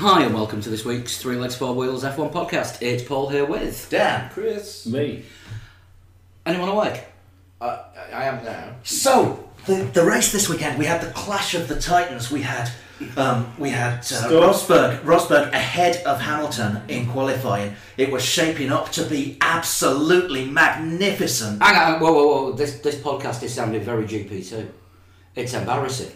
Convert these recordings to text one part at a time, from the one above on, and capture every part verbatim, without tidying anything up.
Hi and welcome to this week's Three Legs Four Wheels F one podcast. It's Paul here with Dan, Chris, me. Anyone awake? I, I am now. So the the race this weekend, we had the clash of the titans. We had um, we had uh, Stop. Rosberg Rosberg ahead of Hamilton in qualifying. It was shaping up to be absolutely magnificent. Hang on, whoa, whoa, whoa. This this podcast is sounding very G P too. It's embarrassing.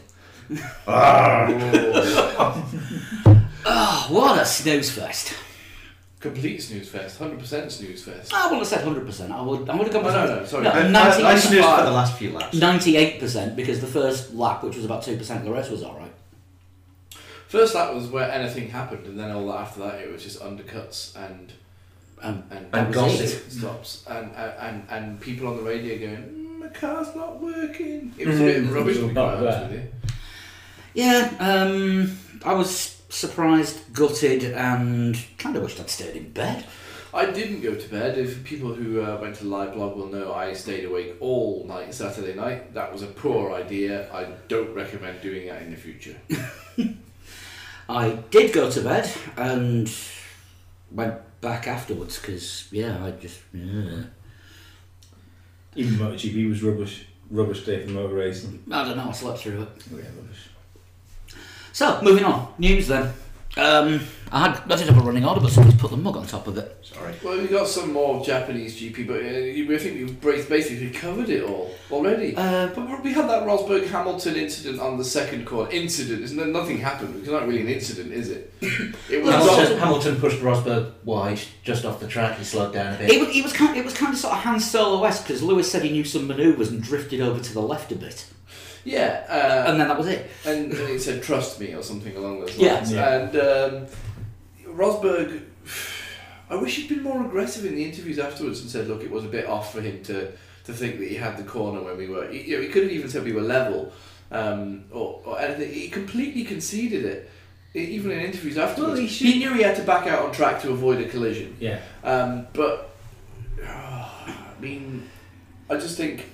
Oh, what a snooze fest! Complete snooze fest, one hundred percent snooze fest. I wouldn't have said one hundred percent. I would. I would have gone. Oh, no, no, sorry. No, I- I, I snoozed for the ninety-eight last few laps. ninety-eight percent because the first lap, which was about two percent of the rest, was all right. First lap was where anything happened, and then all that after that it was just undercuts and Um, and, that And was gossip. it. stops and, and and and people on the radio going, mm, "My car's not working." It was a bit rubbish to be quite honest with you. Yeah, um, I was surprised, gutted, and kind of wished I'd stayed in bed. I didn't go to bed. If people who uh, went to the live blog will know, I stayed awake all night Saturday night. That was a poor idea. I don't recommend doing that in the future. I did go to bed and went back afterwards because, yeah, I just... Yeah. Even MotoGP was rubbish. Rubbish day for motor racing. I don't know, I slept through it. Oh, yeah, rubbish. So, moving on. News then. Um, I had I did have a running order, but somebody's put the mug on top of it. Sorry. Well, we got some more Japanese G P, but uh, I think we've basically covered it all already. Uh, But we had that Rosberg Hamilton incident on the second corner. Incident, isn't there? Nothing happened. It's not really an incident, is it? It was. Hamilton, Hamilton pushed Rosberg wide just off the track. He slowed down a bit. It was, it was kind it was kind of sort of Han Solo-esque because Lewis said he knew some manoeuvres and drifted over to the left a bit, Yeah, uh, and then that was it. and, and he said, "Trust me," or something along those Yeah. lines. Yeah. And um, Rosberg, I wish he'd been more aggressive in the interviews afterwards and said, "Look, it was a bit off for him to, to think that he had the corner when we were." You know, he could have even said we were level, um, or, or anything. He completely conceded it, e- even in interviews afterwards. Well, he he, should- knew he had to back out on track to avoid a collision. Yeah. Um, but I mean, I just think.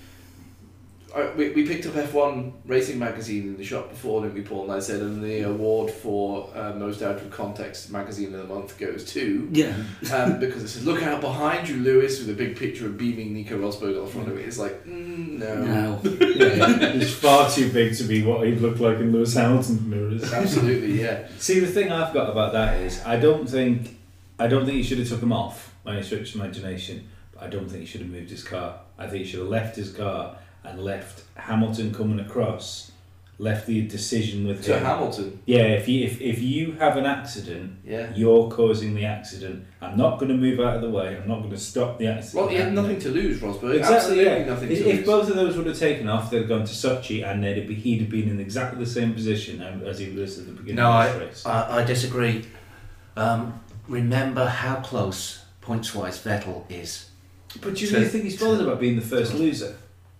I, we, we picked up F one Racing Magazine in the shop before, didn't we, Paul? And I said, and the award for uh, most out of context magazine of the month goes to, Yeah. um, because it says, "Look out behind you, Lewis," with a big picture of beaming Nico Rosberg on the front of it. It's like, mm, no, No. Yeah. He's far too big to be what he'd look like in Lewis Hamilton's mirrors. absolutely, yeah. See, the thing I've got about that is, I don't think, I don't think he should have took him off by any stretch of imagination. But I don't think he should have moved his car. I think he should have left his car and left Hamilton coming across, left the decision with To him. Hamilton, Yeah, if you if, if you have an accident, yeah. you're causing the accident. I'm not going to move out of the way. I'm not going to stop the accident. Well, he had nothing to lose, Rosberg. Exactly. Absolutely Yeah. nothing If, to if lose. both of those would have taken off, they'd have gone to Sochi, and they'd be, he'd have been in exactly the same position as he was at the beginning No, of I, this race. I, I disagree. Um, remember how close points-wise Vettel is. But do you to- really think he's bothered about being the first loser?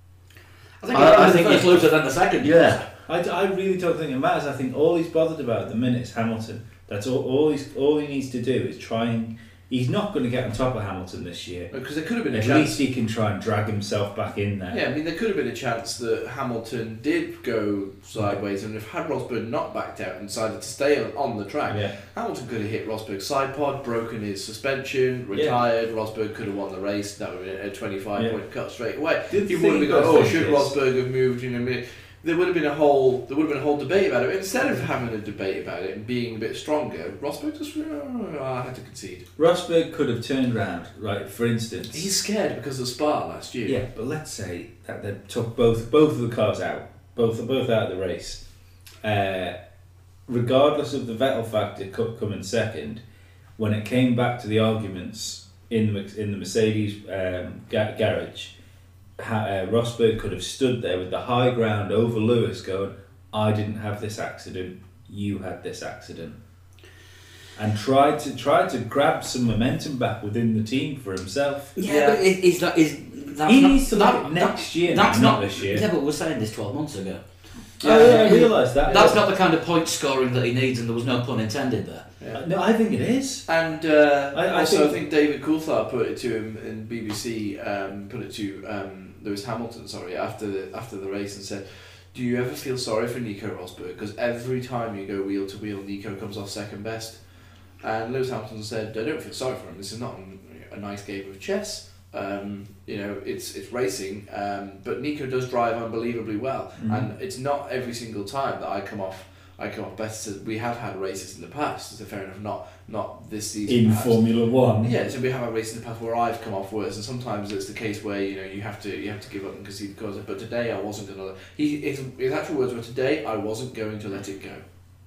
I think, I- he I was think the first he- loser, then the second. Yeah. I, I really don't think it matters. I think all he's bothered about at the minute is Hamilton. That's all. All he's all he needs to do is try and. He's not going to get on top of Hamilton this year. Because there could have been a At chance. least he can try and drag himself back in there. Yeah, I mean, there could have been a chance that Hamilton did go sideways, and if had Rosberg not backed out and decided to stay on, on the track, Yeah. Hamilton could have hit Rosberg's side pod, broken his suspension, retired. Rosberg could have won the race. That would have been a twenty-five Yeah. point cut straight away. The He thing would have been going, I "Oh, think should is- Rosberg have moved?" You know, I mean, there would have been a whole there would have been a whole debate about it. Instead of having a debate about it and being a bit stronger, Rosberg just oh, I had to concede. Rosberg could have turned round, right? For instance. He's scared because of Spa last year. Yeah, but let's say that they took both both of the cars out, both both out of the race. Uh, regardless of the Vettel factor co- coming second, when it came back to the arguments in the in the Mercedes um, ga- garage, ha- uh, Rosberg could have stood there with the high ground over Lewis, going, "I didn't have this accident, you had this accident." And tried to try to grab some momentum back within the team for himself. Yeah, Yeah. but is, is that is that's He not, needs to that, look at next year, That's not not this year. Yeah, but we were saying this twelve months ago. Oh yeah, I realise that. That's not the kind of point scoring that he needs, and there was no pun intended there. Yeah. No, I think it is. And uh, I- I also, think- I think David Coulthard put it to him in B B C. Um, put it to um, Lewis Hamilton, sorry, after the after the race, and said, "Do you ever feel sorry for Nico Rosberg? Because every time you go wheel to wheel, Nico comes off second best." And Lewis Hamilton said, "I don't feel sorry for him. This is not a nice game of chess. Um, you know, it's it's racing, um, but Nico does drive unbelievably well, Mm. and it's not every single time that I come off I come off better. So we have had races in the past, so fair enough, not not this season. In perhaps. Formula One. Yeah, so we have had races in the past where I've come off worse, and sometimes it's the case where you know you have to you have to give up and concede because. But today I wasn't gonna. He his, his actual words were, "Today I wasn't going to let it go."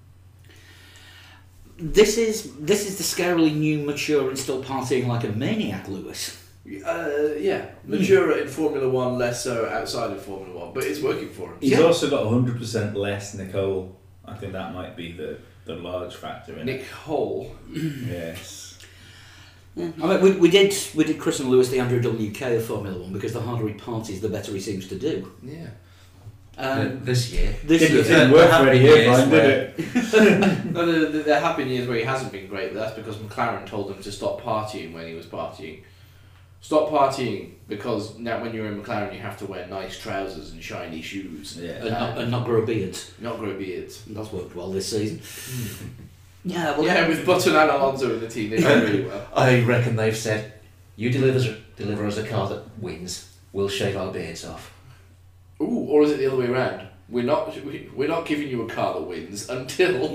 This is this is the scarily new, mature, and still partying like a maniac, Lewis. Uh, yeah, mature in Formula One, less so outside of Formula One, but it's working for him. He's Yeah. also got one hundred percent less Nicole. I think that might be the, the large factor in Nick Hole. it. Yes. Yeah. I mean, we, we did we did Chris and Lewis the Andrew W K of Formula One because the harder he parties, the better he seems to do. Yeah. Um, this year. this Didn't, year, didn't The work happy for Eddie years Irvine, where- did it? No, the, the, there have been years where he hasn't been great, but that's because McLaren told him to stop partying when he was partying. Stop partying because now when you're in McLaren you have to wear nice trousers and shiny shoes. Yeah. and, not, and not grow beards. Not grow beards. That's worked well this season. Yeah, well, Yeah, with Button and Alonso in the team, they did really well. I reckon they've said, you deliver, deliver us a car that wins, we'll shave our beards off. Ooh, or is it the other way around? We're not we- we're not giving you a car that wins until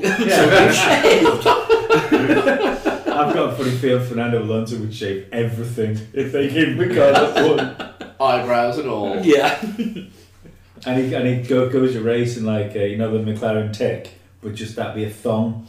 I've got a funny feeling Fernando Alonso would shave everything if they gave him a car that won. eyebrows and all. yeah. And he, and he go, goes to race in like, uh, you know, the McLaren Tech, but just that be a thong.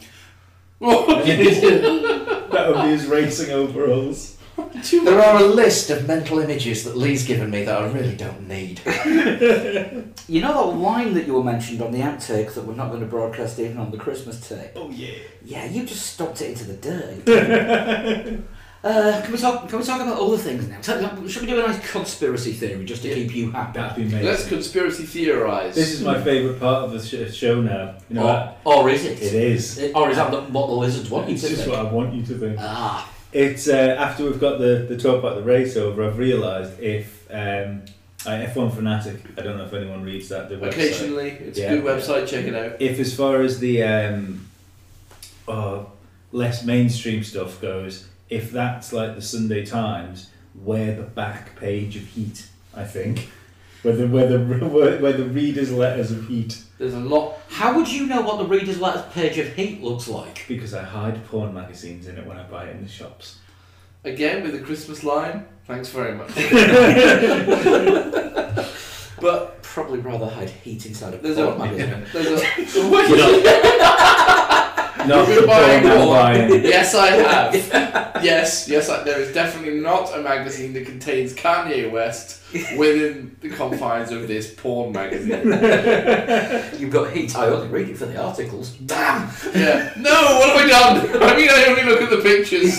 That would be his racing overalls. There are a list of mental images that Lee's given me that I really don't need. You know that line that you were mentioned on the outtake that we're not going to broadcast even on the Christmas tape? Oh yeah. Yeah, you just stomped it into the dirt. uh, can we talk? Can we talk about other things now? Tell- Should we do a nice conspiracy theory just to Yeah. keep you happy? That'd be amazing. Let's conspiracy theorise. This is my favourite part of the sh- show now. You know, that? Or, or is it? It is. It- Or is that the- what the lizards want you It's to just think? what I want you to think. Ah, It's uh, after we've got the, the talk about the race over, I've realised if um, I F one Fanatic, I don't know if anyone reads that, the website. Occasionally, it's Yeah. a good website, check it out. If as far as the um, oh, less mainstream stuff goes, if that's like the Sunday Times, wear the back page of Heat, I think. Where the, where the, where the readers' letters of Heat. There's a lot. how would you know what the reader's letters page of Heat looks like? Because I hide porn magazines in it when I buy it in the shops. Again, with the Christmas line, thanks very much. But Probably rather hide Heat inside a there's porn a, magazine. there's a, Not You've the been buying porn I'm porn? buying. Yes, I have. Yes, yes, I, there is definitely not a magazine that contains Kanye West within the confines of this porn magazine. You've got Heat. I only read it for the articles. Damn. Yeah. No, what have I done? I mean, I only look at the pictures.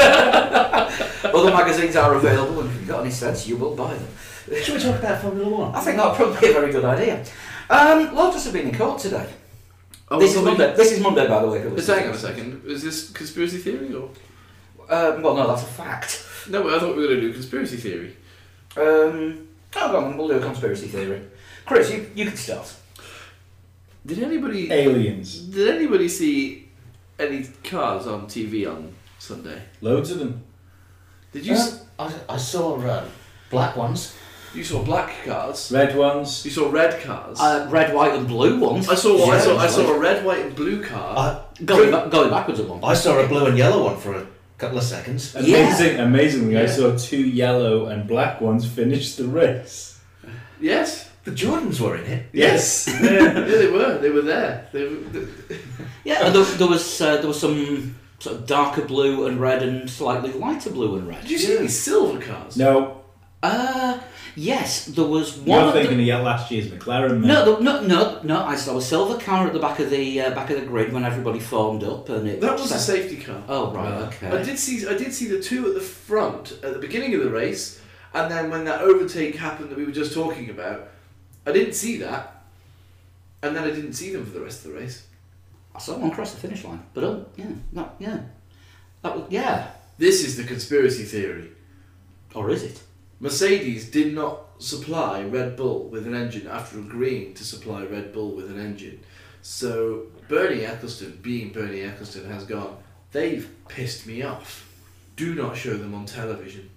Other magazines are available, and if you've got any sense, you will buy them. Should we talk about Formula One? I think that would probably be a very good idea. Um, Lotus have been in court today. Oh, this is so we- Monday. This is Monday, by the way. Just hang on a second. Is this conspiracy theory or? Um, well, no, that's a fact. No, I thought we were going to do conspiracy theory. Um, oh, go on, we'll do a conspiracy theory. Chris, you, you can start. Did anybody? Aliens. Did anybody see any cars on T V on Sunday? Loads of them. Did you? s I, I saw uh, black ones. You saw black cars. Red ones. You saw red cars. Uh, red, white, and blue ones. I saw. I Yeah, saw. I that's saw right. a red, white, and blue car. I, Going, ba- going backwards at one. I saw a blue and yellow one for a couple of seconds. Amazing, amazingly, I Yeah. saw two yellow and black ones finish the race. Yes. The Jordans were in it. Yes. yeah, they were. They were there. They were, they, Yeah, and there, there was uh, there was some sort of darker blue and red and slightly lighter blue and red. did you see any silver cars? No, Uh, yes, there was one. you're at the- thinking of yeah, last year's McLaren. mate. No, the, no, no, no. I saw a silver car at the back of the uh, back of the grid when everybody formed up, and it. That was a safety car. Oh right, Right. okay. I did see. I did see the two at the front at the beginning of the race, and then when that overtake happened that we were just talking about, I didn't see that, and then I didn't see them for the rest of the race. I saw one cross the finish line, but oh yeah, no, yeah, that was yeah. This is the conspiracy theory. Or is it? Mercedes did not supply Red Bull with an engine after agreeing to supply Red Bull with an engine. So Bernie Ecclestone, being Bernie Ecclestone, has gone, they've pissed me off. Do not show them on television.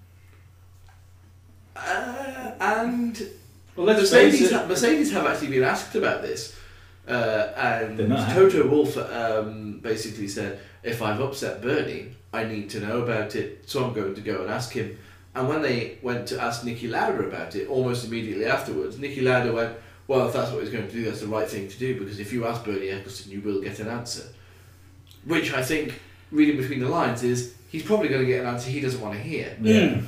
Uh, and Well, let's Mercedes, face it. ha- Mercedes have actually been asked about this, uh, and They're not Toto Wolff um, basically said, if I've upset Bernie, I need to know about it, so I'm going to go and ask him. And when they went to ask Niki Lauda about it, almost immediately afterwards, Niki Lauda went, well, if that's what he's going to do, that's the right thing to do, because if you ask Bernie Ecclestone, you will get an answer. Which I think, reading between the lines, is he's probably going to get an answer he doesn't want to hear. Yeah.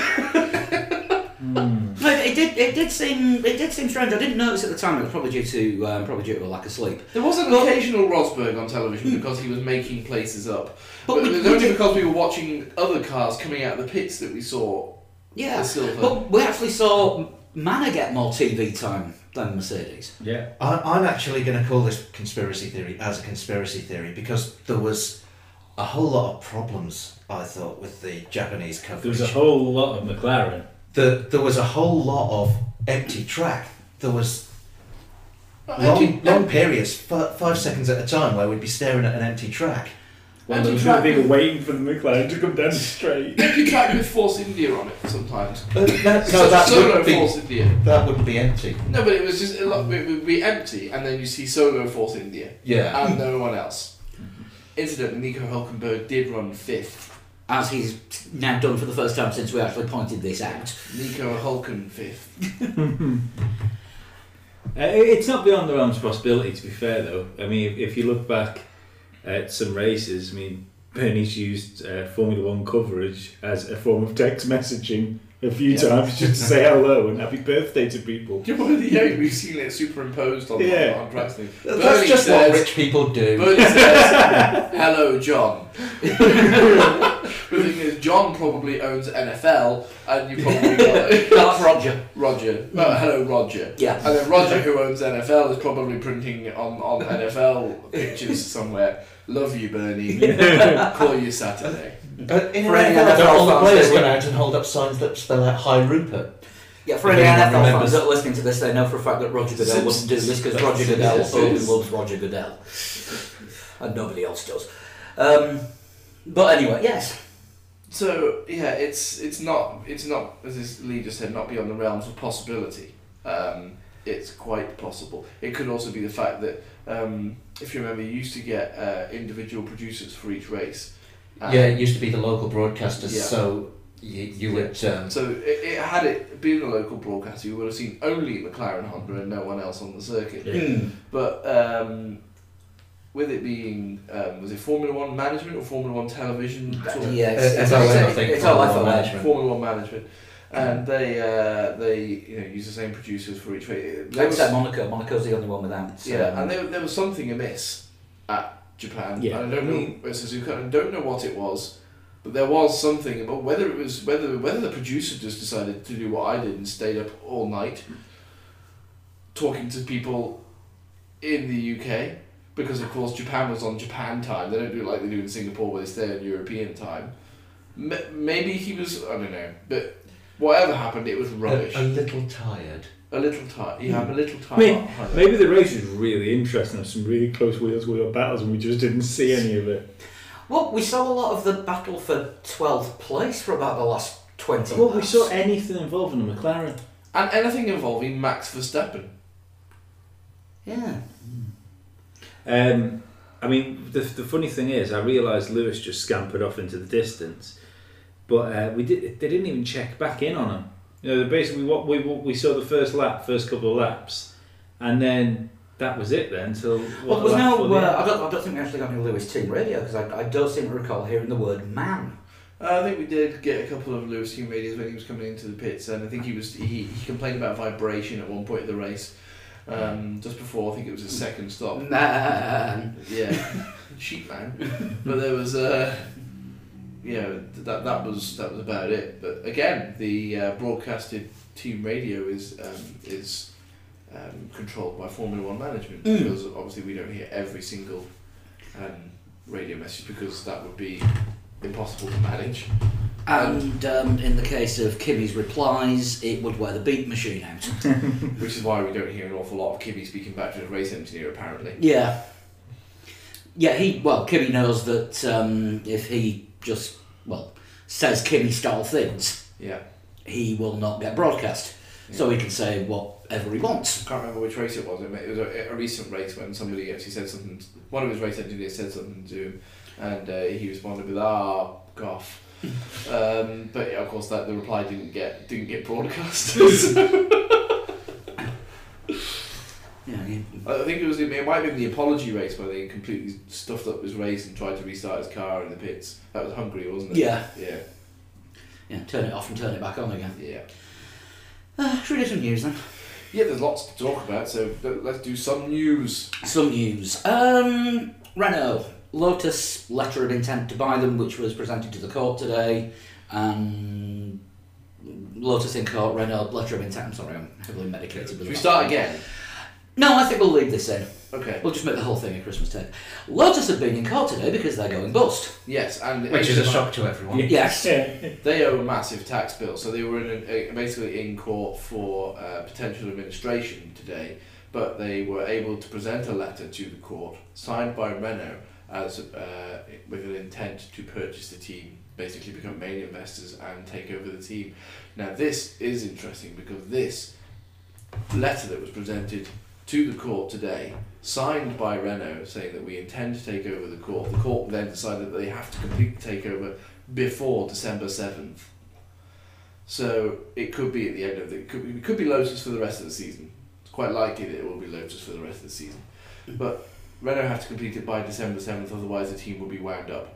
No, it did. It did seem. It did seem strange. I didn't notice at the time. It was probably due to um, probably due to a lack of sleep. There was an Well- occasional Rosberg on television because he was making places up. But But, we- it was we only did- because we were watching other cars coming out of the pits that we saw Yeah, the silver. but we actually saw Manor get more T V time than Mercedes. Yeah. I, I'm actually going to call this conspiracy theory as a conspiracy theory because there was a whole lot of problems, I thought, with the Japanese There coverage. was a whole lot of McLaren. the, there was a whole lot of empty track. There was Uh, long, empty- long periods, f- five seconds at a time, where we'd be staring at an empty track. Well, Empty there was track people with- waiting for the McLaren to come down the straight. Empty track with Force India on it sometimes. Uh, no, no, So- that solo wouldn't be. Force India. That wouldn't be empty. No, but it was just a lot. It would be empty, and then you see solo Force India Yeah. and no one else. Incidentally, Nico Hülkenberg did run fifth. As he's now done for the first time since we actually pointed this out. Nico Hülken fifth. Uh, it's not beyond the realms of possibility, to be fair, though. I mean, if, if you look back at some races, I mean, Bernie's used uh, Formula One coverage as a form of text messaging a few Yeah. times just to say hello and happy birthday to people. Yeah, we've seen it superimposed on, Yeah. on, on tracks. Thing. That's Bernie just says, what rich people do. Bernie says, hello, John. The thing is, John probably owns N F L, and you probably got That's Roger. Roger. Well, hello, Roger. Yeah. And then Roger, who owns N F L, is probably printing on, on N F L pictures somewhere. Love you, Bernie. Call you Saturday. But in For an any N F L, N F L don't all the fans, players they go would- out and hold up signs that spell out Hi Rupert. Yeah, for If any anyone N F L fans remembers. that are listening to this, they know for a fact that Roger Goodell wouldn't do this because Roger Goodell only loves Roger Goodell. And nobody else does. Um, but anyway, yes. So yeah, it's it's not it's not as this Lee just said, not beyond the realms of possibility. Um, it's quite possible. It could also be the fact that um, if you remember, you used to get uh, individual producers for each race. And Yeah, it used to be the local broadcasters, Yeah. so you, you would. Um, So it, it had it been a local broadcaster, you would have seen only McLaren Honda and no one else on the circuit. Hmm. But um, with it being um, was it Formula One management or Formula One television? Sort of- Yeah, Uh, it's, F it's, O M, it's, I think, it's all Formula F O One M. management. Formula One management, and they uh, they you know use the same producers for each race. There was- Except Monaco. Monaco's the only one without. So, yeah, and there, there was something amiss at Japan. Yeah. And I don't know at Suzuka. and I don't know what it was, but there was something. But whether it was whether whether the producer just decided to do what I did and stayed up all night talking to people in the U K, because of course Japan was on Japan time. They don't do it like they do in Singapore where they stay on European time. M- maybe he was, I don't know, but whatever happened, it was rubbish. a, a little tired. A little tired. Yeah, I'm a little tired. Maybe, maybe the race was really interesting. There's some really close wheels wheel battles, and we just didn't see any of it. Well, we saw a lot of the battle for twelfth place for about the last twenty Well, we laps. saw anything involving the McLaren. And anything involving Max Verstappen. Yeah. Um, I mean, the the funny thing is, I realised Lewis just scampered off into the distance, but uh, we did. They didn't even check back in on him. You know, basically what we what we saw the first lap, first couple of laps, and then that was it. Then till Well, what, there was lap no. before the Uh, end. I don't. I don't think we actually got any Lewis team radio because I, I don't seem to recall hearing the word man. Uh, I think we did get a couple of Lewis team radios when he was coming into the pits, and I think he was he, he complained about vibration at one point of the race, um, just before I think it was his second stop. Man. Yeah, sheep man. But there was uh, yeah, that that was that was about it. But again, the uh, broadcasted team radio is um, is um, controlled by Formula One management, Mm. because obviously we don't hear every single um, radio message, because that would be impossible to manage. And um, in the case of Kimmy's replies, it would wear the beep machine out. Which is why we don't hear an awful lot of Kibby speaking back to the race engineer, apparently. Yeah. Yeah, he well, Kimi knows that um, if he just well says Kimi style things, Yeah. he will not get broadcast. Yeah. So he can say whatever he wants. I can't remember which race it was. It was a, a recent race when somebody actually said something. One of his race engineers said something to him, and uh, he responded with "Ah, goff." um, but yeah, of course, that the reply didn't get didn't get broadcast. Yeah, he, I think it was it might have been the apology race where they completely stuffed up his race and tried to restart his car in the pits. That was Hungary, wasn't it? Yeah. Yeah. yeah, turn it off and turn it back on again. Yeah. Uh, should we do some news then? Yeah, there's lots to talk about, so let's do some news. Some news. Um, Renault, Lotus letter of intent to buy them, which was presented to the court today, and Lotus in court, Renault letter of intent. I'm sorry, I'm heavily medicated. Should with we that. start again? No, I think we'll leave this in. Okay. We'll just make the whole thing a Christmas tape. Lotus have been in court today because they're going bust. Yes, and Which is a shock to everyone. Yes. they owe a massive tax bill, so they were in a, basically in court for uh, potential administration today, but they were able to present a letter to the court signed by Renault as uh, with an intent to purchase the team, basically become main investors and take over the team. Now this is interesting because this letter that was presented to the court today, signed by Renault, saying that we intend to take over the court. The court then decided that they have to complete the takeover before December seventh. So it could be at the end of the... It could be, it could be Lotus for the rest of the season. It's quite likely that it will be Lotus for the rest of the season. But Renault have to complete it by December seventh, otherwise the team will be wound up.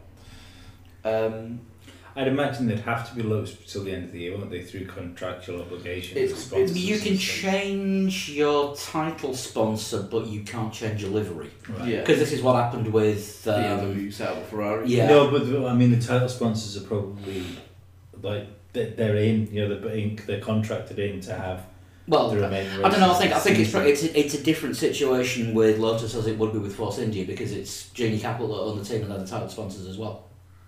Um, I'd imagine they'd have to be Lotus till the end of the year, won't they, through contractual obligations? It's- with sponsors You can and stuff. change your title sponsor, but you can't change your livery. Right. yeah. Because this is what happened with... B M Um, W, Sauber, Ferrari. Yeah. No, but the- I mean, the title sponsors are probably like they- they're in. You know, they're in, they're contracted in to have well, the remaining. I don't know. I races think I this think it's season. it's a, it's a different situation with Lotus as it would be with Force India because it's Genie Capital that own the team and they're the title sponsors as well.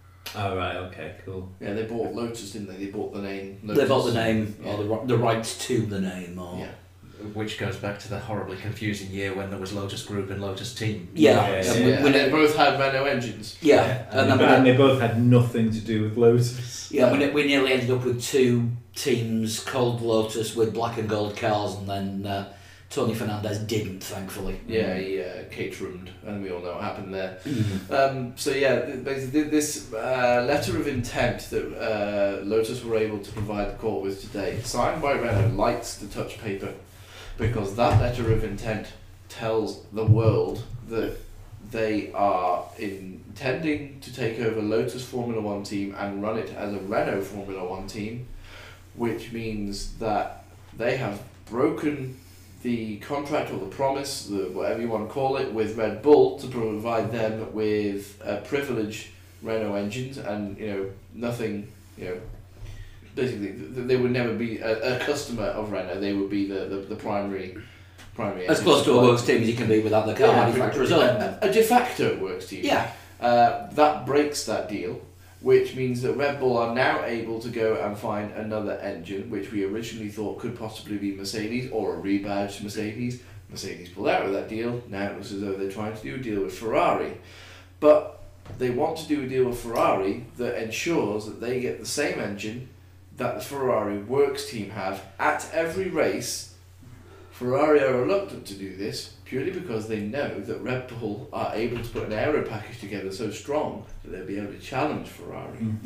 Oh right, okay, cool. Yeah, they bought Lotus, didn't they? They bought the name Lotus. They bought the name Yeah. or the ri- the rights to the name. Or Yeah. Which goes back to the horribly confusing year when there was Lotus Group and Lotus Team. Yeah, Yeah, and Yeah, we- we and they ne- both had Renault engines. yeah, And, and they, then and we, they both had nothing to do with Lotus. yeah, we, ne- we nearly ended up with two teams called Lotus with black and gold cars, and then uh, Tony Fernandez didn't, thankfully. Yeah, he uh, catered, and we all know what happened there. Mm. Um, so yeah, th- basically this uh, letter of intent that uh, Lotus were able to provide the court with today, signed by Renault, lights the touch paper, because that letter of intent tells the world that they are intending to take over Lotus Formula One team and run it as a Renault Formula One team, which means that they have broken the contract or the promise, the, whatever you want to call it, with Red Bull to provide them with uh, privileged Renault engines, and you know nothing, you know, basically th- they would never be a, a customer of Renault. They would be the, the, the primary primary. As engine close to a supplier. works team as you can be without the car Yeah, manufacturer's a, own. a, a de facto works team. Yeah. Uh, that breaks that deal, which means that Red Bull are now able to go and find another engine, which we originally thought could possibly be Mercedes or a rebadged Mercedes. Mercedes pulled out of that deal. Now it looks as though they're trying to do a deal with Ferrari. But they want to do a deal with Ferrari that ensures that they get the same engine that the Ferrari works team have at every race. Ferrari are reluctant to do this purely because they know that Red Bull are able to put an aero package together so strong that they'll be able to challenge Ferrari. Mm-hmm.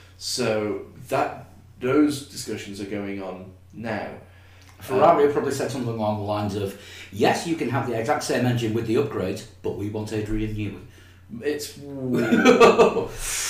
So that those discussions are going on now. Ferrari Um, have probably said something along the lines of, yes, you can have the exact same engine with the upgrades, but we want Adrian Newey. It's oh,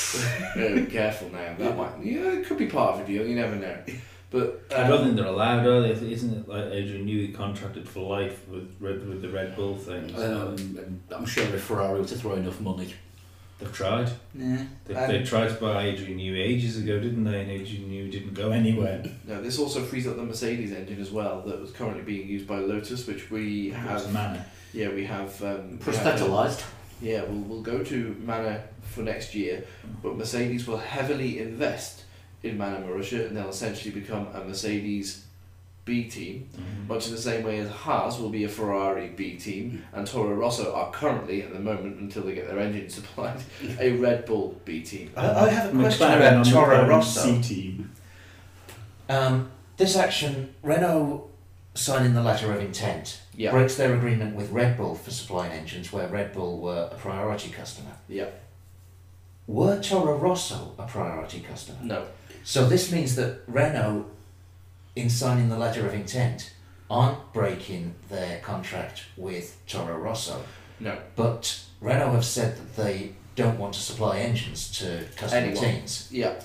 careful now. That might yeah, it could be part of a deal. You never know. But um, I don't think they're allowed, are they? Isn't it like Adrian Newey contracted for life with Red with the Red Bull thing? So Um, I'm sure if Ferrari were to throw enough money. they've tried. Yeah. They, Um, they tried to buy Adrian Newey ages ago, didn't they? And Adrian Newey didn't go anywhere. no, this also frees up the Mercedes engine as well that was currently being used by Lotus, which we It was have. a manner. Yeah, we have. Um, we have- Prosthetised. Yeah, we'll, we'll go to Manor for next year, but Mercedes will heavily invest in Manor Marussia, and they'll essentially become a Mercedes B team, Mhm. much in the same way as Haas will be a Ferrari B team, and Toro Rosso are currently, at the moment, until they get their engine supplied, a Red Bull B team. I, I have a question McLaren about on Toro McLaren Rosso. C team. Um, this action, Renault signing the letter of intent, Yeah. breaks their agreement with Red Bull for supplying engines where Red Bull were a priority customer. Yeah. Were Toro Rosso a priority customer? No. So this means that Renault, in signing the letter of intent, aren't breaking their contract with Toro Rosso, No. but Renault have said that they don't want to supply engines to customer Anyone. teams. Yeah.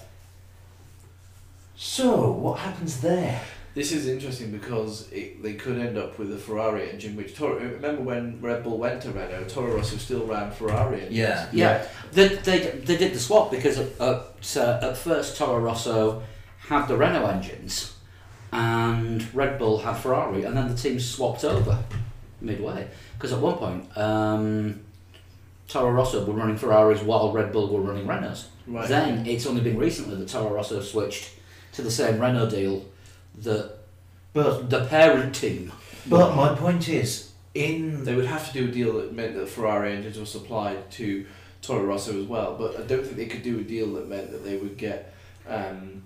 So what happens there? This is interesting because it, they could end up with a Ferrari engine, which Toro. Remember when Red Bull went to Renault, Toro Rosso still ran Ferrari engines. Yeah. Yeah, they, they, they did the swap because at, at, uh, at first Toro Rosso had the Renault engines and Red Bull had Ferrari, and then the teams swapped over midway. Because at one point, um, Toro Rosso were running Ferraris while Red Bull were running Renaults. Right. Then it's only been recently that Toro Rosso switched to the same Renault deal that But the parent team. but my point is, in They would have to do a deal that meant that Ferrari engines were supplied to Toro Rosso as well, but I don't think they could do a deal that meant that they would get, um,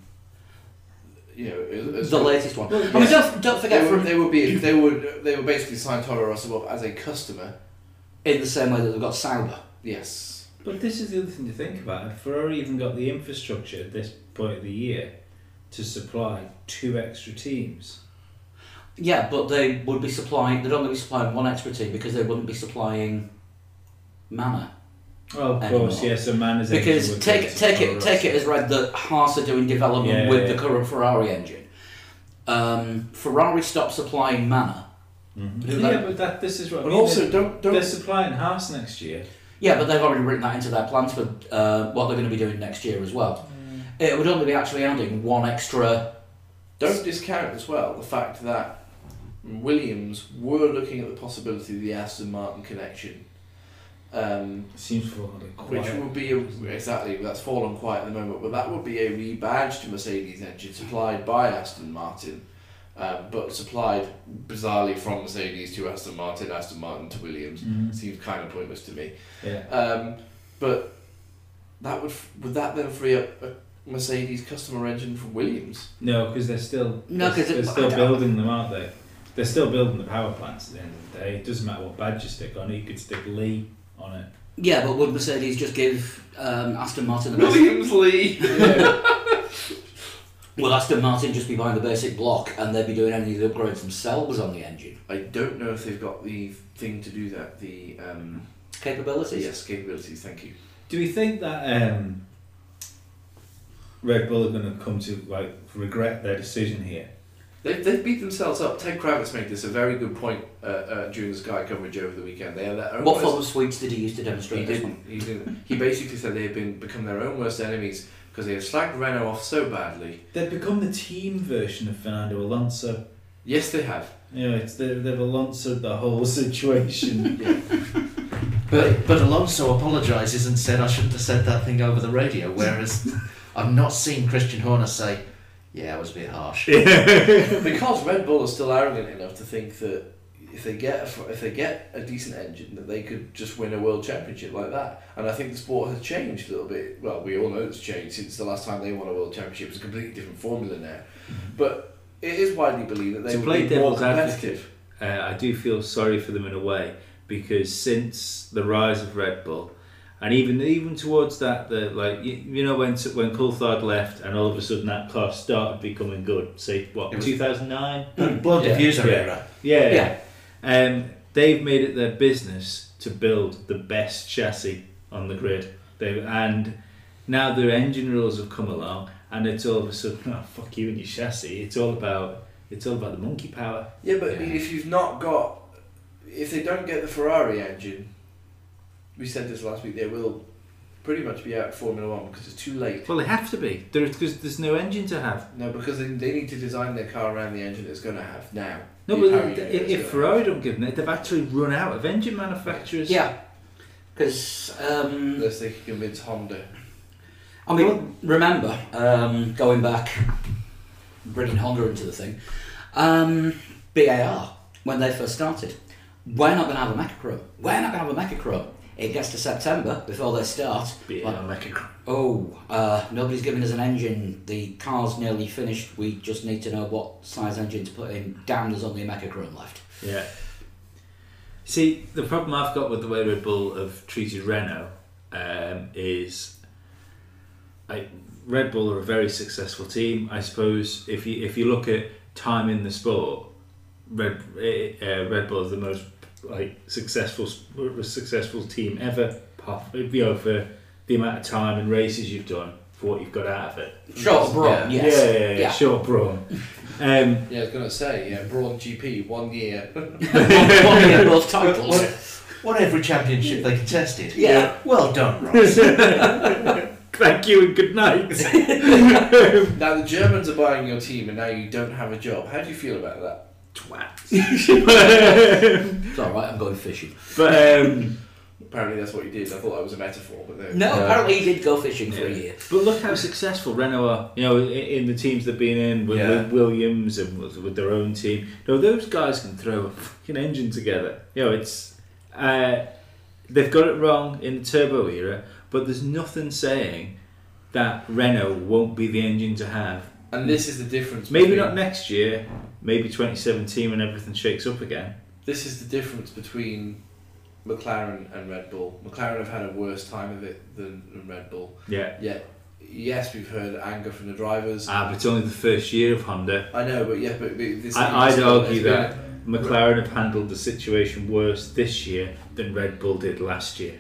you know, as, as The latest one. Well, I mean, yes. don't, don't forget They, from would, they would be they would they would basically sign Toro Rosso up as a customer. in the same way that they've got Sauber. Yes. But this is the other thing to think about. Had Ferrari even got the infrastructure at this point of the year to supply two extra teams? Yeah, but they would be supplying. They'd only be supplying one extra team because they wouldn't be supplying Manor. Oh, of Anymore. course, yes. A man is Because take take it take it as read that Haas are doing development Yeah, with yeah. the current Ferrari engine. Um, Ferrari stopped supplying Manor. Mm-hmm. Who Yeah, that- but that this is what. I But mean. also they're, don't they're don't supplying Haas next year. Yeah, but they've already written that into their plans for uh, what they're going to be doing next year as well. It would only be actually adding one extra. don't discount as well the fact that Williams were looking at the possibility of the Aston Martin connection. Um, Seems for Which would be a, exactly that's fallen quiet at the moment, but that would be a rebadged Mercedes engine supplied by Aston Martin, um, but supplied bizarrely from Mercedes to Aston Martin, Aston Martin to Williams. Mm-hmm. Seems kind of pointless to me. Yeah. Um, but that would would that then free up a Mercedes customer engine from Williams? No, because they're still No, they're, 'cause it- they're still I don't- building them, aren't they? They're still building the power plants at the end of the day. It doesn't matter what badge you stick on it. You could stick Lee on it. Yeah, but would Mercedes just give um, Aston Martin the basic? Williams Lee. Will Aston Martin just be buying the basic block and they'd be doing any of the upgrades themselves on the engine? I don't know if they've got the thing to do that. The um, Capabilities? yes, capabilities. Thank you. Do we think that um, Red Bull are going to come to like regret their decision here? They've, they've beat themselves up. Ted Kravitz made this a very good point uh, uh, during the Sky coverage over the weekend. They are their own What worst- form of sweets did he use to He demonstrate this didn't. one? He didn't. He basically said they have been become their own worst enemies because they have slagged Renault off so badly. They've become the team version of Fernando Alonso. Yes, they have. You know, it's they've, they've Alonso'd the whole situation. Yeah. But but Alonso apologises and said I shouldn't have said that thing over the radio. Whereas I've not seen Christian Horner say, "Yeah, I was a bit harsh." Because Red Bull are still arrogant enough to think that if they get a, if they get a decent engine, that they could just win a world championship like that. And I think the sport has changed a little bit. Well, we all know it's changed since the last time they won a world championship. It's a completely different formula now. But it is widely believed that they To would play be more devil's competitive. uh, I do feel sorry for them in a way, because since the rise of Red Bull, and even even towards that, the like you, you know when when Coulthard left, and all of a sudden that car started becoming good. Say what It was- two thousand nine? Blood Yeah. diffuser Yeah. era. Yeah, Yeah. Um, they've made it their business to build the best chassis on the grid. They and now their engine rules have come along, and it's all of a sudden, oh fuck you and your chassis. It's all about it's all about the monkey power. Yeah, but I mean, Yeah. if you've not got, if they don't get the Ferrari engine, we said this last week, they will pretty much be out of Formula One because it's too late. Well, they have to be. There because there's no engine to have. No, because they, they need to design their car around the engine it's going to have now. No, The but power if, unit if, it's if gonna Ferrari don't give them it, they've actually run out of engine manufacturers. Yeah. Because, have. um, Unless they can convince Honda. I mean, remember, um, going back, bringing Honda into the thing, Um, B A R, when they first started, we're not going to have a Mechachrome. We're not going to have a Mechachrome. It gets to September before they start. B A R Mechachrome. Oh, uh, nobody's giving us an engine. The car's nearly finished. We just need to know what size engine to put in. Damn, there's only a Mechachrome left. Yeah. See, the problem I've got with the way Red Bull have treated Renault um, is, I, Red Bull are a very successful team. I suppose if you if you look at time in the sport, Red uh, Red Bull is the most like successful successful team ever. You know, for the amount of time and races you've done, for what you've got out of it. Short brawn, Yeah. yes. Yeah, yeah, yeah, Yeah. short brawn. Um, Yeah, I was going to say, yeah, Brawn G P, one year. One year, both titles. Won every championship they contested. Yeah. Well done, Ross. thank you and good night. Now the Germans are buying your team and now you don't have a job. How do you feel about that? Twats. It's alright, I'm going fishing. But um, Apparently that's what you did. I thought that was a metaphor, but there. No, Uh, apparently he did go fishing for a yeah. year. But look how successful Renault are. You know, in, in the teams they've been in with, Yeah. with Williams and with, with their own team. You know, those guys can throw a fucking engine together. You know, it's uh, they've got it wrong in the turbo era, but there's nothing saying that Renault won't be the engine to have. And this is the difference. Maybe between, not next year. Maybe twenty seventeen when everything shakes up again. This is the difference between McLaren and Red Bull. McLaren have had a worse time of it than, than Red Bull. Yeah. Yet, yes, we've heard anger from the drivers. Ah, but it's only the first year of Honda. I know, but yeah, but, but this. I, I'd it's argue been- that McLaren have handled the situation worse this year than Red Bull did last year.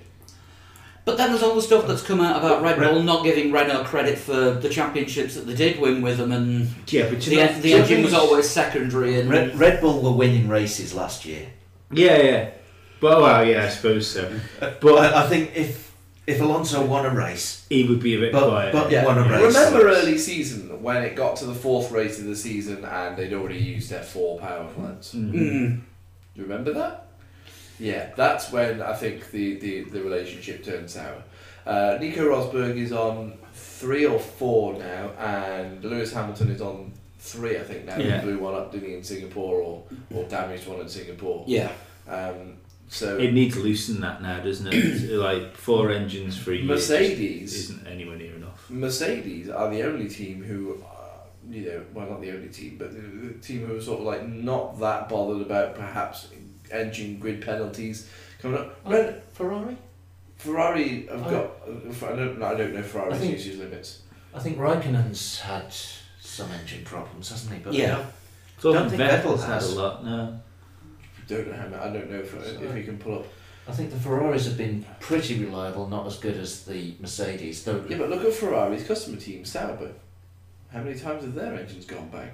But then there's all the stuff that's come out about Red Bull not giving Renault credit for the championships that they did win with them, and Yeah, but the, you know, the engine was always secondary. And Red, Red Bull were winning races last year. yeah, yeah. But well, yeah, I suppose so. But But I, I think if if Alonso won a race, he would be a bit But- quiet. but- Yeah. won a race. Remember early season when it got to the fourth race of the season and they'd already used their four power plants. Mhm. Mm. Do you remember that? Yeah, that's when I think the, the, the relationship turned sour. Uh, Nico Rosberg is on three or four now, and Lewis Hamilton is on three, I think, now. Yeah. He blew one up, didn't he, in Singapore, or, or damaged one in Singapore. Yeah. Um, so It needs to loosen that now, doesn't it? It's like four engines for a year Mercedes isn't anywhere near enough. Mercedes are the only team who, uh, you know, well, not the only team, but the, the team who are sort of like not that bothered about perhaps engine grid penalties coming up. Red, Ferrari? Ferrari have I- got. uh, I don't. I don't know Ferrari's I think- usage limits. I think Raikkonen's had some engine problems, hasn't he? But Yeah. So Don't think Vettel's Vettel had has. a lot. No. Don't know how. ma- I don't know if, if we can pull up. I think the Ferraris have been pretty reliable, not as good as the Mercedes. Though Yeah, but look at Ferrari's customer team, Sauber. How many times have their engines gone bang?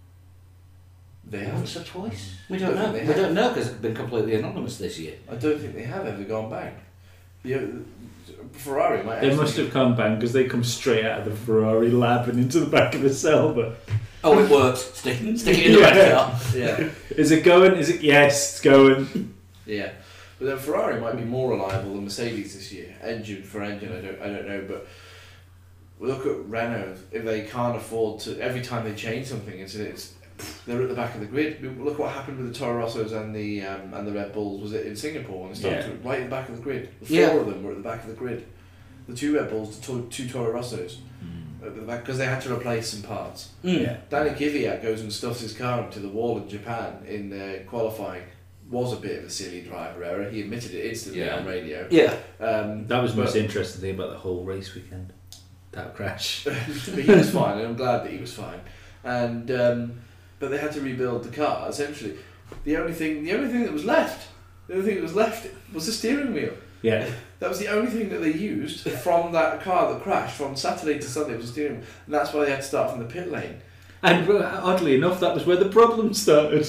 They once haven't. or twice. We don't know. They We have. don't know because it's been completely anonymous this year. I don't think they have ever gone bang. Yeah, Ferrari might. They actually- must have come bang because they come straight out of the Ferrari lab and into the back of the Sauber. Oh, it worked. Stick, stick it in the Yeah. red car. Yeah. Is it going? Is it? Yes, it's going. Yeah, but then Ferrari might be more reliable than Mercedes this year, engine for engine. I don't, I don't know, but look at Renault. If they can't afford to, every time they change something, it's it's they're at the back of the grid. Look what happened with the Toro Rossos and the um, and the Red Bulls. Was it in Singapore when they started Yeah. to, right at the back of the grid? The four Yeah. of them were at the back of the grid. The two Red Bulls, the to- two Toro Rossos, at the back because they had to replace some parts. Mm. Yeah. Danny Kvyat goes and stuffs his car into the wall in Japan in uh, qualifying. Was a bit of a silly driver error. He admitted it instantly Yeah. on radio. Yeah. Um, That was the most but, interesting thing about the whole race weekend. That crash. but he was fine, and I'm glad that he was fine. And um, but they had to rebuild the car. Essentially, the only thing, the only thing that was left, the only thing that was left was the steering wheel. Yeah. That was the only thing that they used from that car that crashed from Saturday to Sunday was the steering wheel, and that's why they had to start from the pit lane. And uh, oddly enough, that was where the problem started.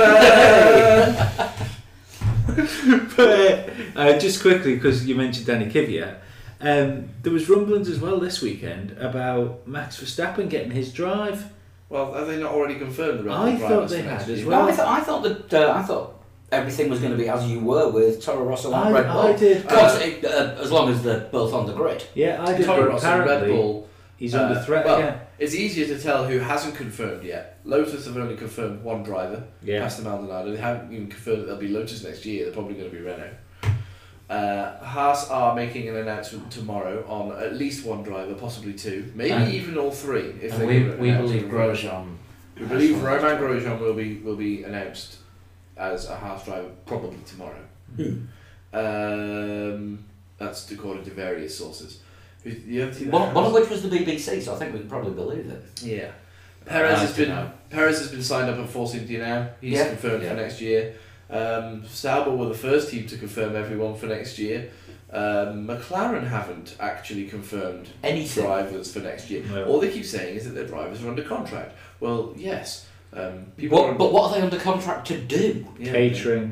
But uh, uh, just quickly, because you mentioned Danny Kvyat, um, there was rumblings as well this weekend about Max Verstappen getting his drive. Well, have they not already confirmed the Red Bull I thought drivers they for next had as year? well. No, I, th- I thought that uh, I thought everything was going to be as you were with Toro Rosso and I- Red Bull. I did. Of course, it, uh, as long as they're both on the grid. Yeah, I did. Toro but Rosso and Red apparently Bull. he's uh, under threat well, again. It's easier to tell who hasn't confirmed yet. Lotus have only confirmed one driver, Yeah. Pastor Maldonado. They haven't even confirmed that they'll be Lotus next year. They're probably going to be Renault. Uh, Haas are making an announcement tomorrow on at least one driver, possibly two, maybe And- even all three. If And they we, can we announce believe it. Grosjean. We believe has one Romain next year. Grosjean will be will be announced as a Haas driver probably tomorrow. Um, that's according to various sources. Who's the other team that One, one of has- which was the B B C, so I think we can probably believe it. Yeah. Perez I has been don't know. Perez has been signed up at Force India now. He's Yeah. confirmed Yeah. for next year. Um, Sauber were the first team to confirm everyone for next year. Um, McLaren haven't actually confirmed Anything. drivers for next year. No. All they keep saying is that their drivers are under contract. Well, yes. Um, people are What, but what are they under contract to do? yeah, Catering.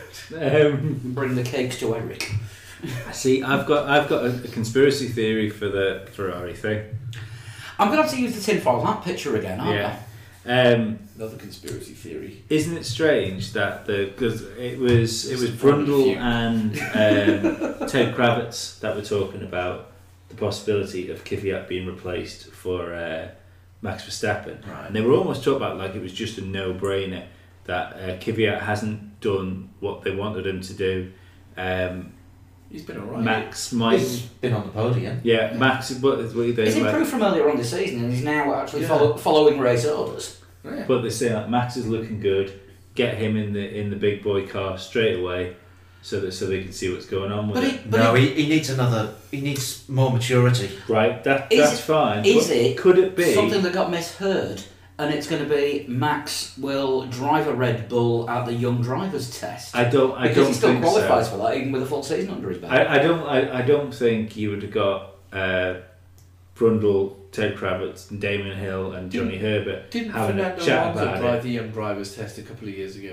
um, Bring the cakes to Eric. see, I've got I've got a, a conspiracy theory for the Ferrari thing. I'm going to have to use the tinfoil hat picture again, aren't Yeah. Um, Another conspiracy theory. Isn't it strange that the because it was it was It's one of the Brundle few. and um, Ted Kravitz that were talking about the possibility of Kvyat being replaced for uh, Max Verstappen, Right. and they were almost talking about like it was just a no-brainer that uh, Kvyat hasn't done what they wanted him to do. Um, He's been alright. Max might, He's been on the podium. yeah, Max, but they, He's like, improved from earlier on this season and he's now actually Yeah. follow, following race orders. Yeah. but they say like Max is looking good. Get him in the in the big boy car straight away, so that so they can see what's going on with But it. it, but No, it, he, he needs another. He needs more maturity. Right, that Is that's it- fine. is but it could it be something that got misheard, and it's going to be Max will drive a Red Bull at the young drivers test. I don't. I because don't he still think qualifies so. for that, even with a full season under his belt. I, I don't. I, I don't think you would have got uh, Brundle, Ted Kravitz, and Damon Hill, and Johnny Herbert Didn't having a Fernando chat Alonso about drive it. the young drivers test a couple of years ago?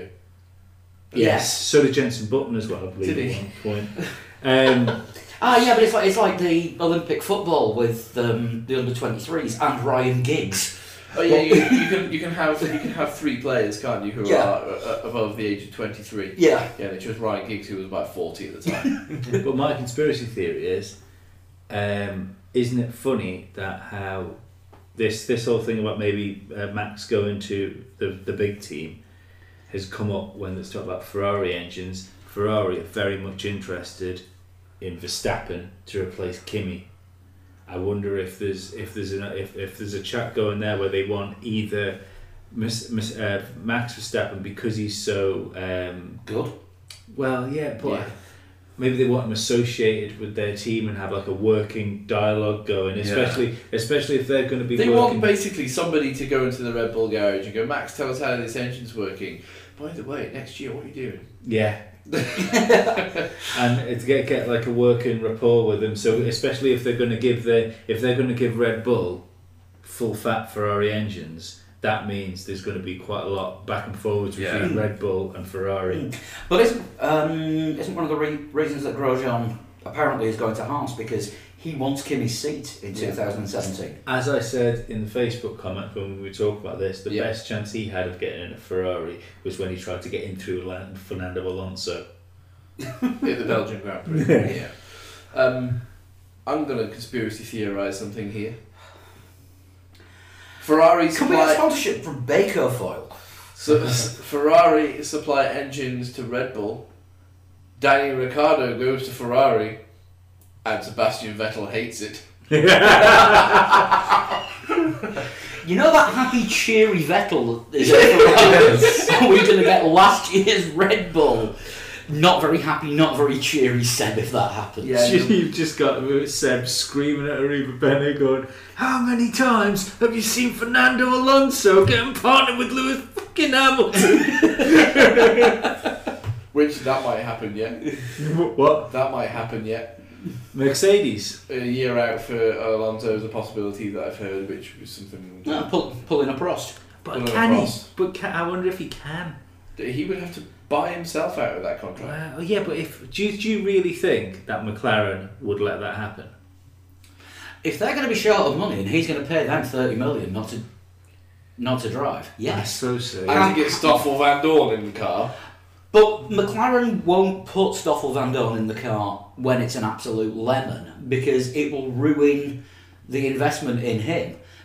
Yes. So did Jenson Button as well. I believe Did he? at one point. Um, Ah, yeah, but it's like it's like the Olympic football with um, the under twenty-threes and Ryan Giggs. Oh yeah, you, you can you can have you can have three players, can't you, who Yeah. are uh, above the age of twenty-three. Yeah. Yeah, they chose Ryan Giggs, who was about forty at the time. but my conspiracy theory is, um, isn't it funny that how this this whole thing about maybe uh, Max going to the the big team has come up when there's talk about Ferrari engines. Ferrari are very much interested in Verstappen to replace Kimi. I wonder if there's if there's an, if, if there's a chat going there where they want either Miss, Miss, uh, Max Verstappen because he's so um, Good. well, yeah, but Yeah. maybe they want him associated with their team and have like a working dialogue going, Yeah. especially especially if they're going to be They working. want basically somebody to go into the Red Bull garage and go, Max, tell us how this engine's working. By the way, next year, what are you doing? Yeah. and to get get like a working rapport with them. So especially if they're going to give the if they're going to give Red Bull full fat Ferrari engines, that means there's going to be quite a lot back and forwards between Yeah. Red Bull and Ferrari. But isn't um, isn't one of the re- reasons that Grosjean apparently is going to Haas because he wants Kimi's seat in Yeah. twenty seventeen? As I said in the Facebook comment when we talked about this, the Yeah. best chance he had of getting in a Ferrari was when he tried to get in through Lan- Fernando Alonso. In the Belgian Grand Prix. yeah. Um, I'm going to conspiracy theorise something here. Ferrari Can we get supply sponsorship from Baker Foil? so, Ferrari supply engines to Red Bull. Danny Ricciardo goes to Ferrari, and Sebastian Vettel hates it. You know that happy, cheery Vettel is at Ferrari? We're going to get last year's Red Bull. Not very happy, not very cheery Seb if that happens. Yeah. You've just got Seb screaming at Arriva Bene going, how many times have you seen Fernando Alonso getting partnered with Lewis fucking Hamilton? Which, that might happen yet. What? That might happen yet. Mercedes? A year out for Alonso is a possibility that I've heard, which was something... No, pull, pulling a Prost. But Well, can he? Ross. But can, I wonder if he can. He would have to buy himself out of that contract. Well, yeah, but if do you, do you really think that McLaren would let that happen? If they're going to be short of money and he's going to pay them thirty million not to not to drive, I yes. suppose so. And to get Stoffel Van Dorn in the car. But McLaren won't put Stoffel Van Dorn in the car when it's an absolute lemon because it will ruin the investment in him.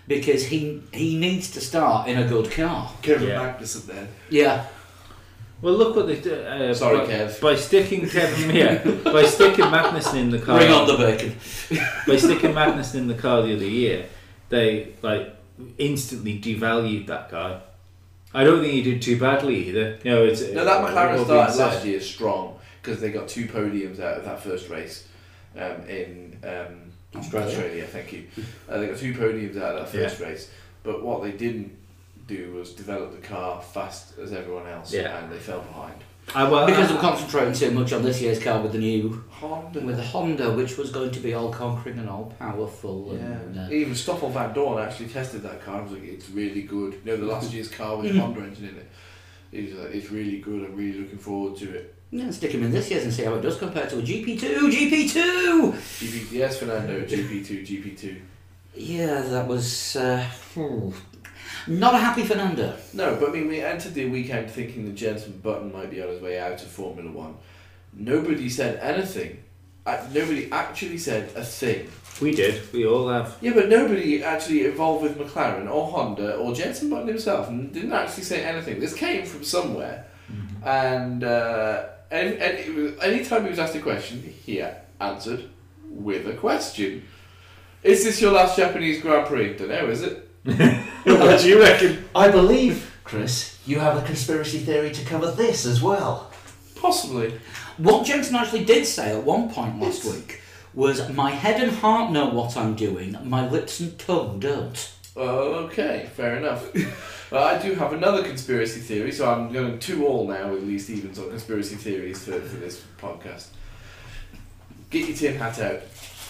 because he he needs to start in a good car. Kevin Yeah. Magnussen then. Yeah. Well, look what they do. Uh, Sorry, by, Kev. By sticking Kevin, yeah, by sticking Magnussen in the car. Bring on the bacon. By sticking Magnussen in the car the other year, they like instantly devalued that guy. I don't think he did too badly either. You know, it's No, that McLaren all started being last said. year strong because they got two podiums out of that first race um, in um, Australia. Australia. Thank you. Uh, they got two podiums out of that first race, but what they didn't do was develop the car fast as everyone else, Yeah. and they fell behind. I, well, Because I- of concentrating too much on this year's car with the new Honda. with the Honda, which was going to be all conquering and all powerful. And, Yeah. uh, Even Stoffel Van Dorn actually tested that car. I was like, it's really good. You know, the last year's car with a Honda engine in it. He was like, it's really good. I'm really looking forward to it. yeah, stick him in this year's and see how it does compare to a G P two. G P two. G P, yes, Fernando. G P two. G P two. Yeah, that was uh, hmm, not a happy Fernando. No, but I mean, we entered the weekend thinking that Jenson Button might be on his way out of Formula One. Nobody said anything. Uh, nobody actually said a thing. we did. We all have. Yeah, but nobody actually involved with McLaren or Honda or Jenson Button himself and didn't actually say anything. This came from somewhere. And uh, any, any, anytime he was asked a question, he answered with a question. Is this your last Japanese Grand Prix? Don't know, is it? What do you reckon? I believe, Chris, you have a conspiracy theory to cover this as well. Possibly. What Jensen actually did say at one point last week was, "My head and heart know what I'm doing, my lips and tongue don't." Oh, okay, fair enough. Well, I do have another conspiracy theory, so I'm going two all now with Lee Stevens on conspiracy theories for, for this podcast. Get your tin hat out.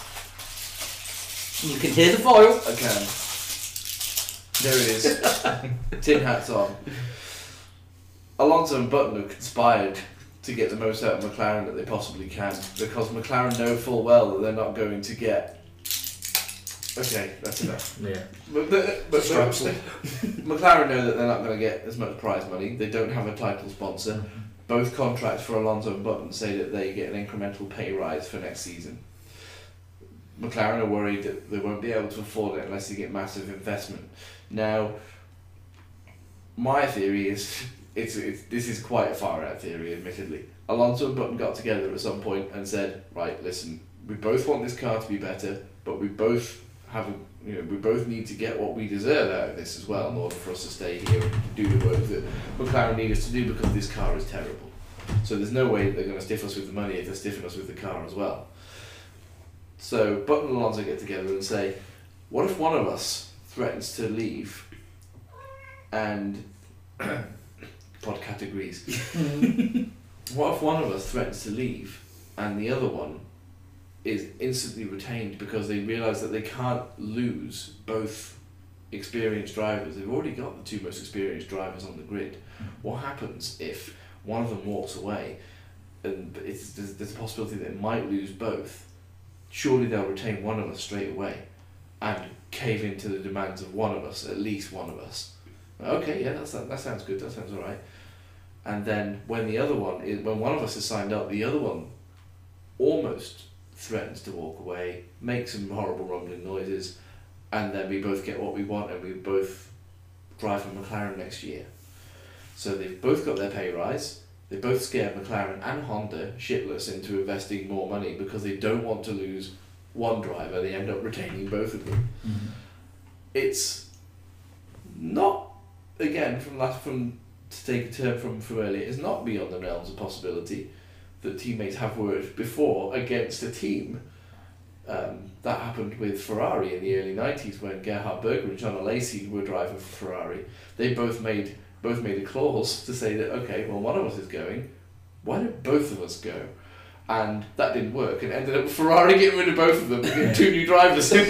You can hear the foil. I can. There it is. Tin hat's on. Alonso and Button have conspired to get the most out of McLaren that they possibly can, because McLaren know full well that they're not going to get. Okay, that's enough. Yeah. But, but, but, Straps. but McLaren know that they're not going to get as much prize money. They don't have a title sponsor. Both contracts for Alonso and Button say that they get an incremental pay rise for next season. McLaren are worried that they won't be able to afford it unless they get massive investment. Now, my theory is, it's, it's this is quite a far out theory, admittedly. Alonso and Button got together at some point and said, right, listen, we both want this car to be better, but we both have, a, you know, we both need to get what we deserve out of this as well in order for us to stay here and do the work that McLaren need us to do, because this car is terrible. So there's no way that they're going to stiff us with the money if they're stiffing us with the car as well. So Button and Alonso get together and say, what if one of us threatens to leave and pod categories. What if one of us threatens to leave and the other one is instantly retained because they realise that they can't lose both experienced drivers? They've already got the two most experienced drivers on the grid. What happens if one of them walks away and it's, there's, there's a possibility that it might lose both? Surely they'll retain one of us straight away and cave into the demands of one of us, at least one of us. Okay, yeah, that's, that, that sounds good, that sounds alright. And then when the other one is, when one of us is signed up, the other one almost threatens to walk away, make some horrible rumbling noises, and then we both get what we want and we both drive for McLaren next year. So they've both got their pay rise, they both scare McLaren and Honda shitless into investing more money because they don't want to lose one driver, they end up retaining both of them. Mm-hmm. It's not, again, from last from to take a term from, from earlier, it's not beyond the realms of possibility that teammates have worked before against a team. Um, that happened with Ferrari in the early nineties when Gerhard Berger and John Alesi were driving for Ferrari. They both made both made a clause to say that, okay, well, one of us is going, why don't both of us go? And that didn't work, and ended up Ferrari getting rid of both of them and getting two new drivers. Um,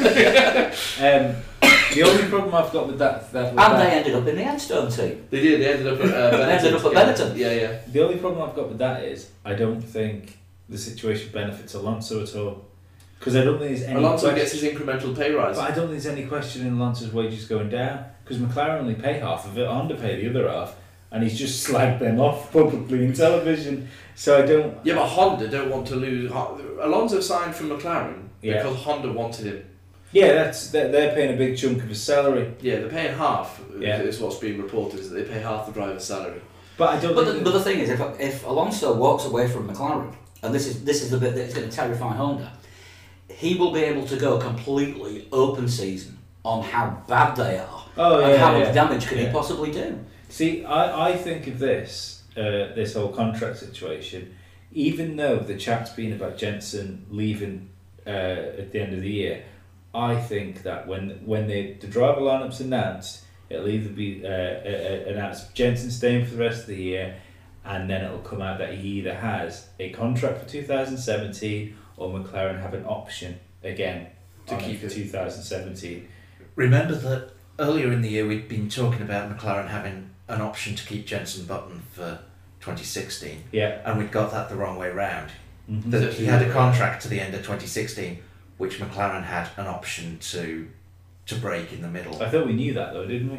the only problem I've got with that, that with And that, they ended up in the Edstone team. They did, they ended up at uh, Benetton. They ended up at together. Benetton. Yeah, yeah. the only problem I've got with that is I don't think the situation benefits Alonso at all, because I don't think there's any. Alonso question, gets his incremental pay rise. but I don't think there's any question in Alonso's wages going down, because McLaren only pay half of it, Honda pay the other half, and he's just slagged them off publicly in television. So I don't. Yeah, but Honda don't want to lose. Alonso signed for McLaren Yeah. because Honda wanted him. Yeah, that's they're, they're paying a big chunk of his salary. Yeah, they're paying half. Yeah. Is what's being reported, is that they pay half the driver's salary. But I don't But think the, but the thing is, if if Alonso walks away from McLaren, and this is this is the bit that's going to terrify Honda, he will be able to go completely open season on how bad they are Oh, and yeah, how yeah. much damage can Yeah. he possibly do. See, I, I think of this, uh, this whole contract situation, even though the chat's been about Jensen leaving uh, at the end of the year, I think that when when the, the driver lineup's announced, it'll either be uh, uh, announced Jensen staying for the rest of the year, and then it'll come out that he either has a contract for two thousand seventeen or McLaren have an option again To on keep it for it. two thousand seventeen. Remember that earlier in the year we'd been talking about McLaren having an option to keep Jensen Button for twenty sixteen, Yeah. and we'd got that the wrong way round. Mm-hmm. That he had a contract to the end of twenty sixteen, which McLaren had an option to to break in the middle. I thought we knew that though, didn't we?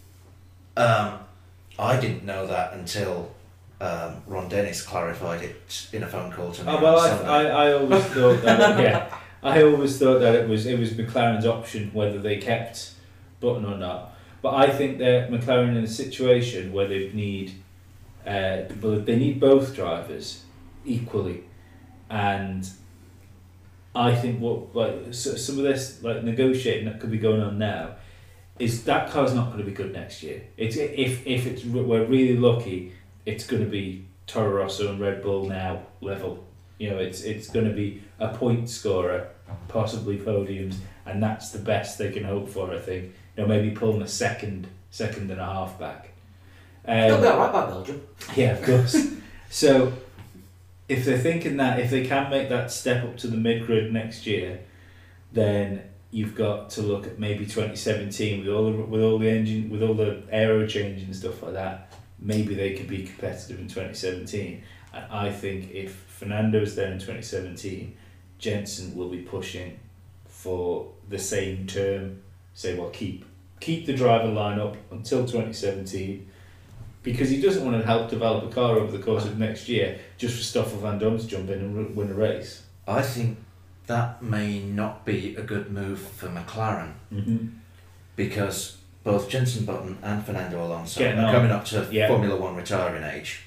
Um, I didn't know that until um, Ron Dennis clarified it in a phone call to me. Oh on well, I, Sunday. I, I always thought that yeah, I always thought that it was it was McLaren's option whether they kept Button or not. But I think that McLaren in a situation where they need, uh, well, they need both drivers equally, and I think what like so, some of this like negotiating that could be going on now is that car's not going to be good next year. It's if if it's we're really lucky, it's going to be Toro Rosso and Red Bull now level. You know, it's it's going to be a point scorer, possibly podiums, and that's the best they can hope for. I think. You know, maybe pulling a second, second and a half back. He'll Um, be alright by Belgium. yeah, of course. So, if they're thinking that if they can make that step up to the mid grid next year, then you've got to look at maybe twenty seventeen with all the with all the engine with all the aero change and stuff like that. Maybe they could be competitive in twenty seventeen. And I think if Fernando's there in twenty seventeen, Jensen will be pushing for the same term. Say, well, keep keep the driver lineup until twenty seventeen, because he doesn't want to help develop a car over the course of next year just for Stoffel Van Dorn to jump in and r- win a race. I think that may not be a good move for McLaren Mm-hmm. because both Jensen Button and Fernando Alonso Getting are on. coming up to Yeah. Formula One retiring age.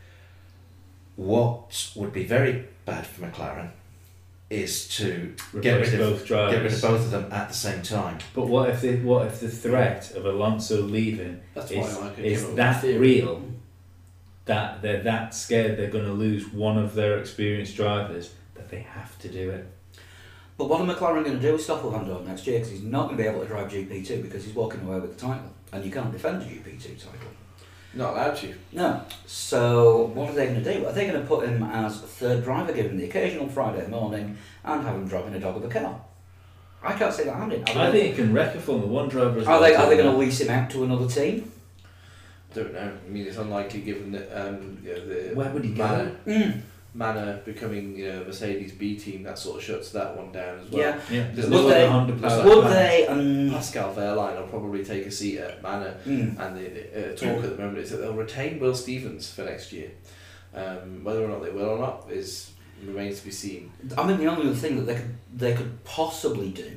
What would be very bad for McLaren is to get Replace rid of both drivers. get rid of both of them at the same time. But what if the what if the threat of Alonso leaving That's is, why I could is give up that theory. real that they're that scared they're going to lose one of their experienced drivers that they have to do it? But what are McLaren going to do with Stoffel Van Dorn next year? Because he's not going to be able to drive G P two because he's walking away with the title, and you can't defend a G P two title. Not allowed to. No. So what are they going to do? Are they going to put him as third driver, give him the occasional Friday morning, and have him driving a dog of a car? I can't see that happening. Are I they, think it can wreck a Formula One driver as are well. they, are they too. going to lease him out to another team? Don't know. I mean, it's unlikely given that um, you know, the Where would he go? Manor, Mm. Manor becoming you know Mercedes B team, that sort of shuts that one down as well. Yeah. Yeah. There's Would no they- other Honda would power Would plant. they? Um, Pascal Wehrlein will probably take a seat at Manor, mm. and the, the uh, talk at the moment is that they'll retain Will Stevens for next year. Um, whether or not they will or not is remains to be seen. I mean, the only other thing that they could they could possibly do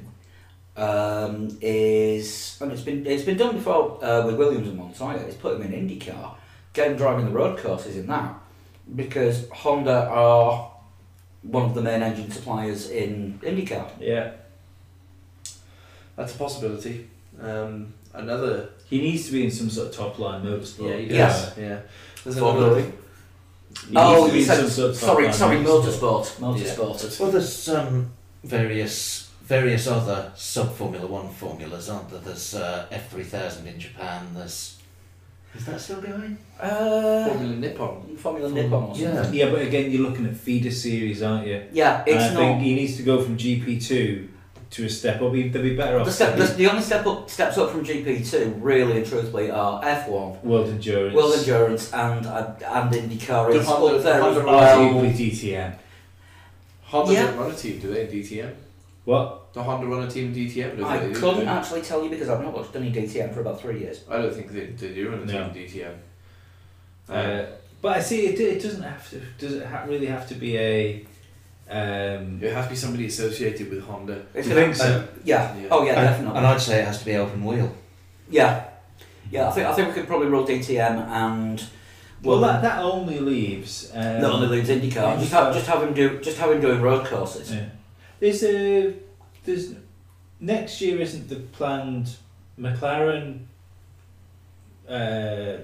um, is, and it's been it's been done before uh, with Williams and Montoya, is put him in IndyCar, get him driving the road courses in that, because Honda are one of the main engine suppliers in IndyCar. Yeah. That's a possibility. Um, another. He needs to be in some sort of top line motorsport. Yeah, he Yes. does. Yeah. There's Formula another. E. He Oh, needs to be you in said some sort of top sorry, line sorry, motorsport. motorsport, motorsport. Well, there's um, various various other sub Formula One formulas, aren't there? There's uh, F three thousand in Japan. There's is that still going? Uh, Formula Nippon. Formula Nippon or something. Yeah. Yeah, but again, you're looking at feeder series, aren't you? Yeah, And it's I not. think he needs to go from G P two to a step up. He'd be better off The, step, the, stepping- the only step up steps up from G P two, really and truthfully, are F one, World Endurance. World Endurance, and uh, and IndyCar The is Honda- up there the as Honda well. Arguably D T M. Honda Yeah. don't run a team, do they, in D T M? What? The Honda run a team in D T M? do I they? couldn't actually tell you because I've not watched any D T M for about three years. I don't think they, they do run a team No. in D T M. Uh, but I see it. It doesn't have to. Does it ha- really have to be a Um, It has to be somebody associated with Honda. It's Do you gonna- think so? Yeah. Yeah. Oh yeah, and, definitely. and I'd say it has to be open wheel. Yeah. Yeah, I think I think we could probably rule D T M and well, that, that only leaves. Um, that only leaves IndyCar. Just have just have him do just have him doing road courses. Yeah. There's a there's next year isn't the planned McLaren uh,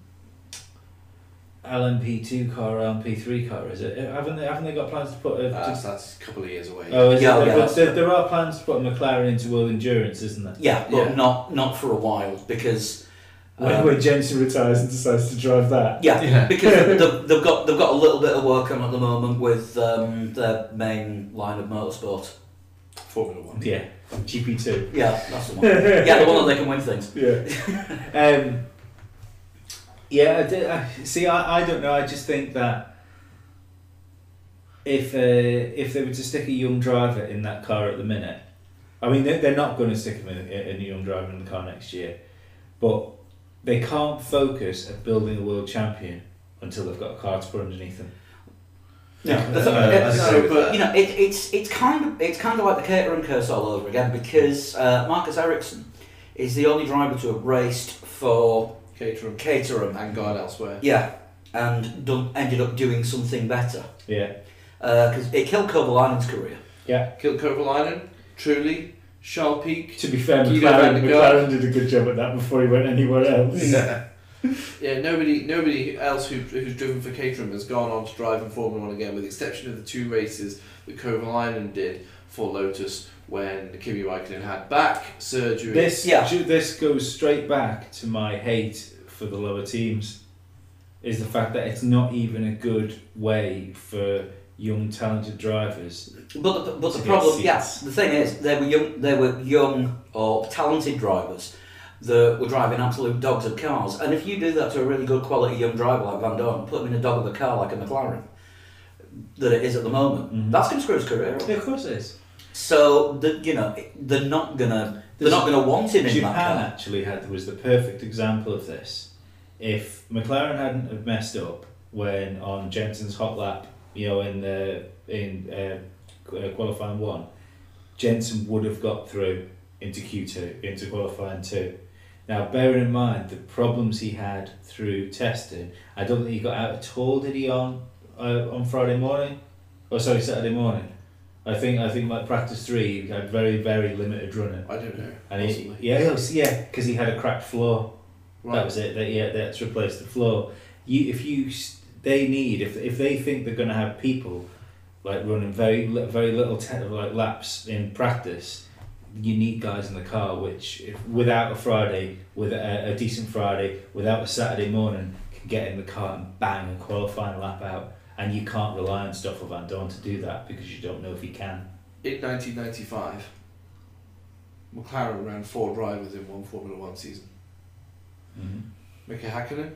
L M P two car or L M P three car, is it? Haven't they haven't they got plans to put a That's, that's a couple of years away. Oh, is Yeah, it? yeah, But that's- there, there are plans to put a McLaren into World Endurance, isn't there? Yeah, but Yeah. not not for a while because When, um, when Jensen retires and decides to drive that. yeah, Yeah. because they've, they've got they've got a little bit of work on at the moment with um, their main line of motorsport. Formula One. Yeah, G P two. Yeah, that's the one. Yeah, the one that they can win things. Yeah. um, yeah, I, did, I see. I, I don't know. I just think that if uh, if they were to stick a young driver in that car at the minute, I mean they're, they're not going to stick him in, in a young driver in the car next year, but they can't focus at building a world champion until they've got a car to put underneath them. No, Yeah, the uh, th- uh, it's- I No, but you know, it, it's it's kind of it's kind of like the Caterham curse all over again because uh, Marcus Ericsson is the only driver to have raced for Caterham Caterham, and gone elsewhere. yeah, and done, ended up doing something better Yeah. because it killed Kovalainen's career. Killed Kovalainen, Truly, Charles Peak. To be fair, Guido McLaren, van der Garde. McLaren did a good job at that before he went anywhere else. Yeah. Yeah, nobody nobody else who, who's driven for Caterham has gone on to drive in Formula One again, with the exception of the two races that Kovalainen did for Lotus when Kimi Raikkonen had back surgery. This Yeah. ju- this goes straight back to my hate for the lower teams, is the fact that it's not even a good way for young talented drivers. But the, but the To get problem, yeah, seats. the thing is, they were young, they were young or talented drivers that were driving absolute dogs of cars. And if you do that to a really good quality young driver like Van Dorn, put him in a dog of a car like a McLaren, that it is at the moment, Mhm. that's going to screw his career up. Yeah, of course it is. So the, you know they're not gonna they're There's- not gonna want him in Japan that car. actually had was the perfect example of this. If McLaren hadn't have messed up when on Jensen's hot lap, you know, in the in uh, uh, qualifying one, Jensen would have got through into Q two, into qualifying two. Now, bearing in mind the problems he had through testing, I don't think he got out at all. Did he on uh, on Friday morning? Oh, sorry, Saturday morning. I think I think like practice three, he had very very limited running. I don't know. And he, possibly. yeah, it was- yeah, because he had a cracked floor. Right. That was it. They, yeah, they had to replace the floor. You, if you, s- they need if if they think they're going to have people like running very li- very little te- like laps in practice, you need guys in the car. Which, if, without a Friday, with a, a decent Friday, without a Saturday morning, can get in the car and bang and qualify and lap out. And you can't rely on Stoffel Van Dorn to do that because you don't know if he can. In nineteen ninety-five, McLaren ran four drivers in one Formula One season. Mm-hmm. Mika Hakkinen,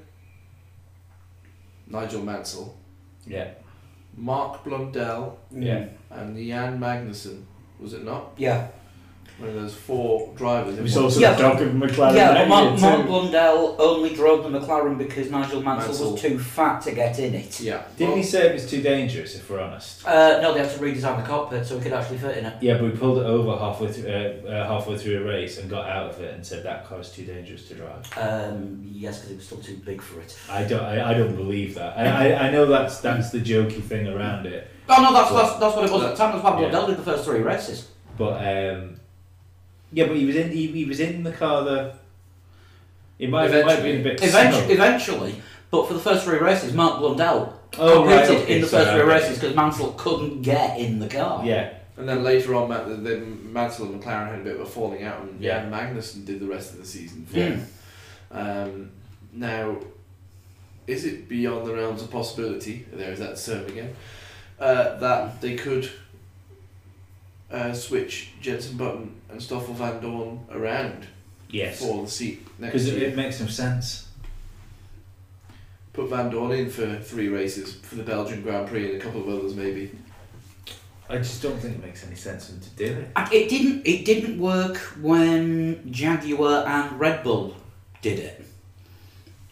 Nigel Mansell, Yeah. Mark Blundell, Yeah. and Jan Magnussen. Was it not? Yeah, One of those four drivers. It in was one- also Yeah, the dog of McLaren. yeah. that But Mark, year Mark too. Blundell only drove the McLaren because Nigel Mansell, Mansell. was too fat to get in it. Yeah. Didn't well, he say it was too dangerous, if we're honest? Uh, no, they had to redesign the cockpit so we could actually fit in it. Yeah, but we pulled it over halfway through, uh, uh, halfway through a race and got out of it and said that car's too dangerous to drive. Um, yes, because it was still too big for it. I don't, I, I don't believe that. I, I, I know that's that's the jokey thing around it, Oh no, that's that's, that's what it was at the time. That's why Yeah. Blundell did the first three races. but um, yeah, but he was in he, he was in the car though. It might, it might have been a bit Eventually, slow. eventually, but for the first three races, Mark Blundell Oh, right, competed okay, in the sorry, first three okay. races because Mansell couldn't get in the car. Yeah, And then later on, Ma- then Mansell and McLaren had a bit of a falling out, and Yeah. Jan Magnussen did the rest of the season. For Mm. them. Um, now, is it beyond the realms of possibility? There is that term again. Uh, that they could uh, switch Jenson Button and Stoffel Van Dorn around yes, for the seat next because it, year. it makes no sense. Put Van Dorn in for three races for the Belgian Grand Prix and a couple of others maybe. I just don't think it makes any sense for him to do it. And It didn't. It didn't work when Jaguar and Red Bull did it.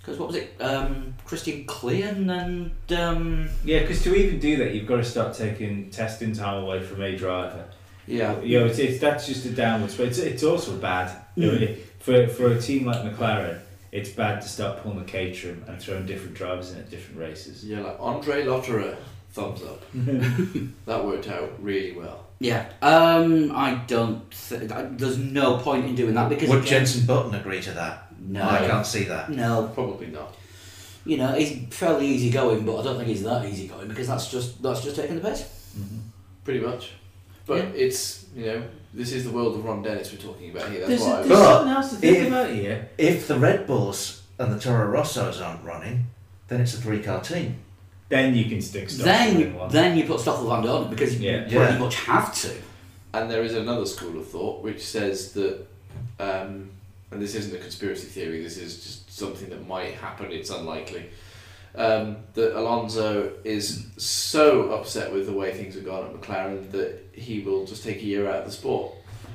Because what was it? Um, Christian Klein and um, Yeah, because to even do that, you've got to start taking testing time away from a driver. Yeah. You know, it's, it's that's just a downwards. But it's it's also bad. You know, it, for for a team like McLaren, it's bad to start pulling the Caterham and throwing different drivers in at different races. Yeah, like Andre Lotterer, thumbs up. That worked out really well. yeah. Um, I don't. Th- there's no point in doing that because Would again, Jenson Button agree to that? no, I can't see that. no. Probably not. You know, he's fairly easygoing, but I don't think he's that easygoing because that's just that's just taking the piss. Mm-hmm. Pretty much. But Yeah. it's, you know, this is the world of Ron Dennis we're talking about here. That's There's, why a, I there's But something else to think if- about here. If the Red Bulls and the Toro Rossos aren't running, then it's a three-car team. Then you can stick stuff Then, in you, one. then you put Stoffel Van Dorn because you Yeah. pretty Yeah. much have to. And there is another school of thought which says that, um, and this isn't a conspiracy theory, this is just something that might happen, it's unlikely, um, that Alonso is so upset with the way things have gone at McLaren that he will just take a year out of the sport.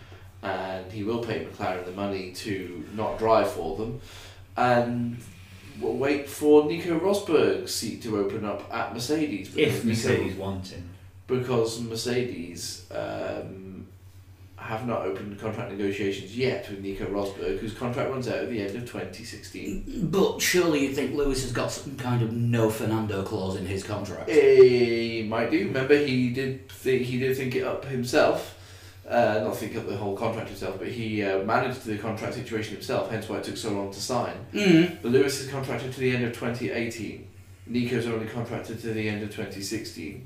And he will pay McLaren the money to not drive for them. And we'll wait for Nico Rosberg's seat to open up at Mercedes. because If Nico- Mercedes want him. because Mercedes um, have not opened contract negotiations yet with Nico Rosberg, whose contract runs out at the end of twenty sixteen. But surely you'd think Lewis has got some kind of no Fernando clause in his contract. He might do. Remember, he did think he did think it up himself. Uh, not think up the whole contract himself, but he uh, managed the contract situation himself. Hence why it took so long to sign. Mm. But Lewis is contracted to the end of twenty eighteen. Nico's only contracted to the end of twenty sixteen.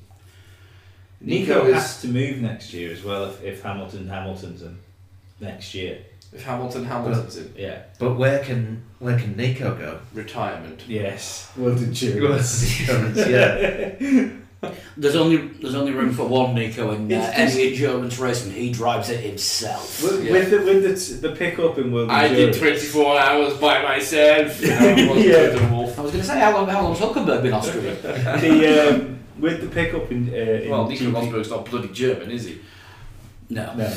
Nico, Nico has is to move next year as well if, if Hamilton Hamilton's in next year. if Hamilton Hamilton's in Yeah. But where can where can Nico go? retirement. Yes. Well done, yeah. There's only there's only room for one Nico in uh, It's any just- endurance race, and he drives it himself. With, Yeah. with the with the, t- the pickup in World I did Endurance. twenty-four hours by myself. Yeah. I was going to say, how long how long's Hulkenberg been Austrian? the um, with the pickup in, uh, in Well, Nico G P Rosberg's not bloody German, is he? No. No.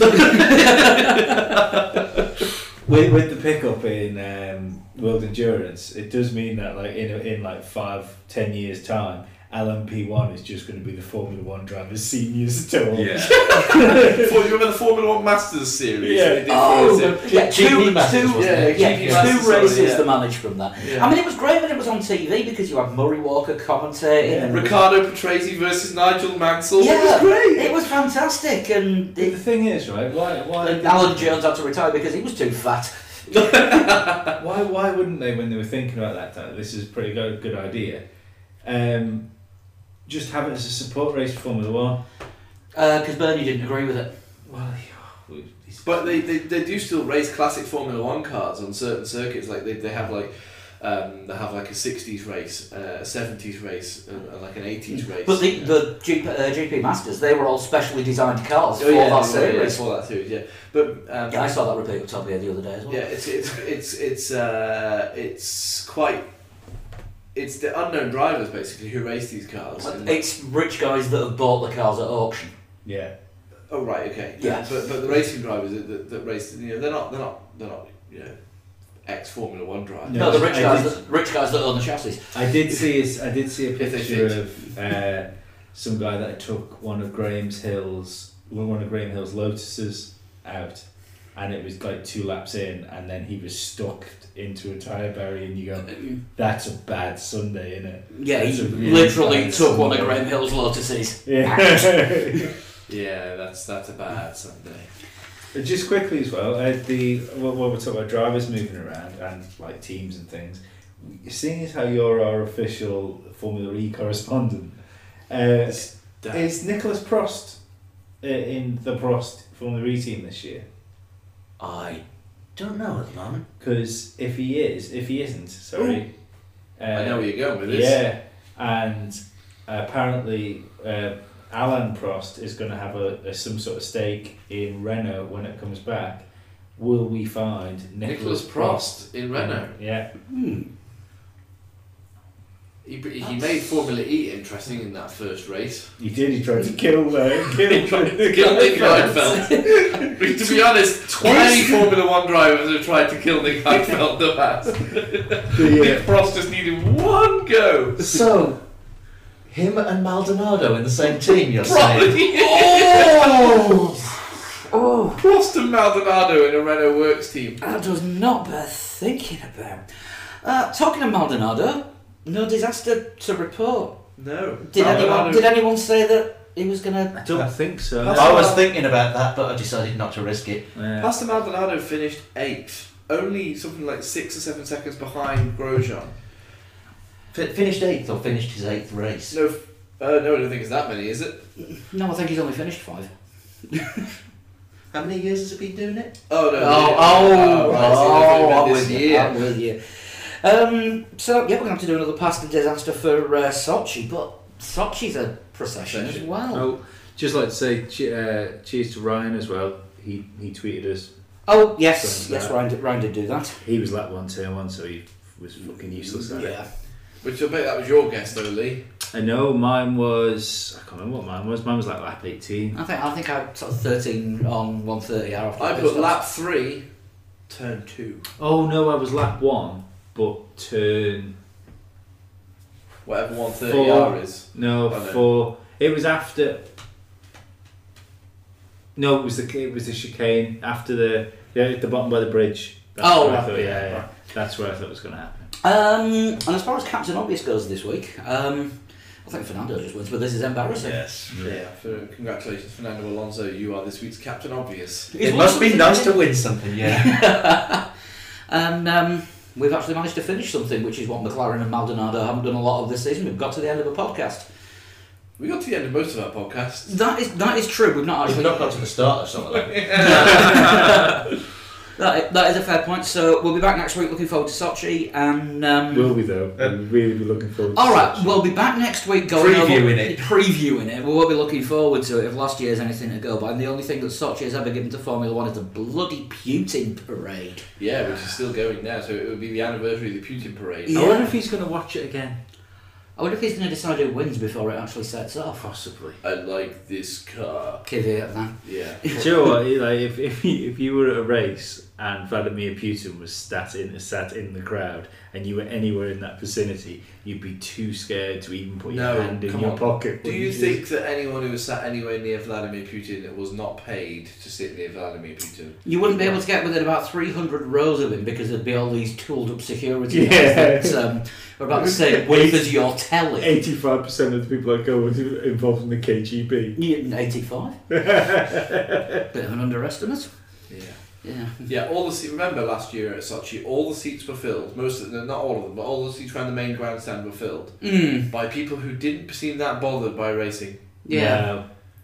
with, with the pickup in um, World Endurance, it does mean that like in in like five, ten years time, L M P one is just going to be the Formula One drivers' seniors tour. Yeah. For, you remember the Formula One Masters series? Yeah. They did Oh, for us, yeah, G P two, Masters, two, wasn't it? yeah, Yeah, G P two Masters, sorry, races yeah. they managed from that. Yeah. I mean, it was great when it was on T V because you had Murray Walker commentating. Yeah. and Ricardo Patrese versus Nigel Mansell. Yeah, It was great. It was fantastic, and But the it, thing is, right? Why why and Alan Jones had to retire because he was too fat. why why wouldn't they, when they were thinking about that time, this is a pretty good good idea, um, just have it as a support race for Formula One? Because Bernie didn't agree with it. Well, But they, they, they do still race classic Formula One cars on certain circuits. Like they, they have like um, they have like a sixties race, uh, a seventies race, and, and like an eighties race. But the, the G P, uh, G P Masters, they were all specially designed cars oh, for yeah, that yeah, yeah, series. for that series, yeah. But um, Yeah, I saw that repeat with Top Gear the other day as well. yeah, it's it's it's it's uh, it's quite. It's the unknown drivers basically who race these cars. and- It's rich guys that have bought the cars at auction. yeah. Oh right, okay. Yeah. But but the racing drivers that, that, that race, you know, they're not they're not they're not you know, ex Formula One drivers. No, the rich I guys, did- that, rich guys that own the chassis. I did see a, I did see a If they picture fit. of uh, some guy that took one of Graham's Hill's one of Graham Hill's Lotuses out, and it was like two laps in, and then he was stuck into a tyre barrier, and you go, that's a bad Sunday, isn't it? Yeah, That's he a really literally bad took one of Sunday. Graham Hill's Lotuses. Yeah. Yeah, that's that's a bad Sunday. Just quickly as well, uh, the what we're talking about drivers moving around and like teams and things. Seeing as how you're our official Formula E correspondent, uh, is Nicholas Prost uh, in the Prost Formula E team this year? I don't know at the moment. Because if he is, if he isn't, sorry, uh, I know where you're going with this. yeah, and uh, apparently uh, Alan Prost is going to have a, a some sort of stake in Renault when it comes back. Will we find Nicholas Nicholas Prost in Renault. Yeah. Hmm. He, he made Formula E interesting in that first race. He did. He tried to kill. Uh, kill. He tried to kill Nick Heidfeld. But to be honest, twenty Formula One drivers have tried to kill Nick Heidfeld. The past. Nick Frost just needed one go. So, him and Maldonado in the same team, you're saying? Oh! Oh! Frost and Maldonado in a Renault Works team. That does not bear thinking about. Uh, talking of Maldonado, no disaster to report. No. Did Maldonado. anyone? Did anyone say that he was gonna? I don't think so. I was thinking about that, but I decided not to risk it. Yeah. Pastor Maldonado finished eighth, only something like six or seven seconds behind Grosjean. F- finished eighth or finished his eighth race? No, f- uh, no, I don't think it's that many, is it? No, I think he's only finished five. How many years has he been doing it? Oh no. Oh, yeah. oh, right, so oh, it's I'm this with you. year. I'm with you. Um, so yeah, we're gonna have to do another pasta disaster for uh, Sochi, but Sochi's a procession as Procession. well. Oh, just like to say che- uh, cheers to Ryan as well. He he tweeted us. Oh yes, Something yes, like Ryan did, Ryan did do that. He was lap one, turn one, so he was fucking useless at it. Yeah. Which I bet that was your guess though, Lee. I know mine was. I can't remember what mine was. Mine was like lap eighteen. I think I think I had sort of thirteen on one thirty hour. after I the put pit lap stops. three, turn two. Oh no, I was lap one, but turn Whatever one thirty Four. hour is. no Oh, no. four. It was after. No, it was the it was the chicane after the yeah at the bottom by the bridge. That's Oh, where I right, thought, yeah, yeah, yeah, right. that's where I thought it was going to happen. Um, and as far as Captain Obvious goes this week, um, I think Fernando just wins, but this is embarrassing. Yes. Yeah. For, congratulations, Fernando Alonso. You are this week's Captain Obvious. He's It won must be something, nice hasn't to win something, yeah. And um, we've actually managed to finish something, which is what McLaren and Maldonado haven't done a lot of this season. We've got to the end of a podcast. We got to the end of most of our podcasts. That is that is true. We've not We've actually not got to the start of some of them. that, is, that is a fair point. So we'll be back next week. Looking forward to Sochi, and um, Will we though? We'll really be looking forward. to all right, Sochi. we'll be back next week going Previewing over, it. previewing it. We won't be looking forward to it if last year's anything to go by. And the only thing that Sochi has ever given to Formula One is the bloody Putin parade. Yeah, which is still going now. So it would be the anniversary of the Putin parade. Yeah. I wonder if he's going to watch it again. I wonder if he's going to decide who wins before it actually sets off. Possibly. I like this car. Caveat that. Yeah. Do you know what? Like, if if you, if you were at a race and Vladimir Putin was sat in sat in the crowd and you were anywhere in that vicinity, you'd be too scared to even put No, your hand in come your on. pocket. Do wouldn't you think that anyone who was sat anywhere near Vladimir Putin was not paid to sit near Vladimir Putin? You wouldn't be able to get within about three hundred rows of him because there'd be all these tooled up security Yeah. guys that um, are about the same width as your telly. eighty-five percent of the people that go into- involved in the K G B? Yeah, eighty-five. Bit of an underestimate. Yeah. Yeah. Yeah, all the seats, remember last year at Sochi, all the seats were filled, most of them, not all of them, but all the seats around the main grandstand were filled Mm. by people who didn't seem that bothered by racing. Yeah. No.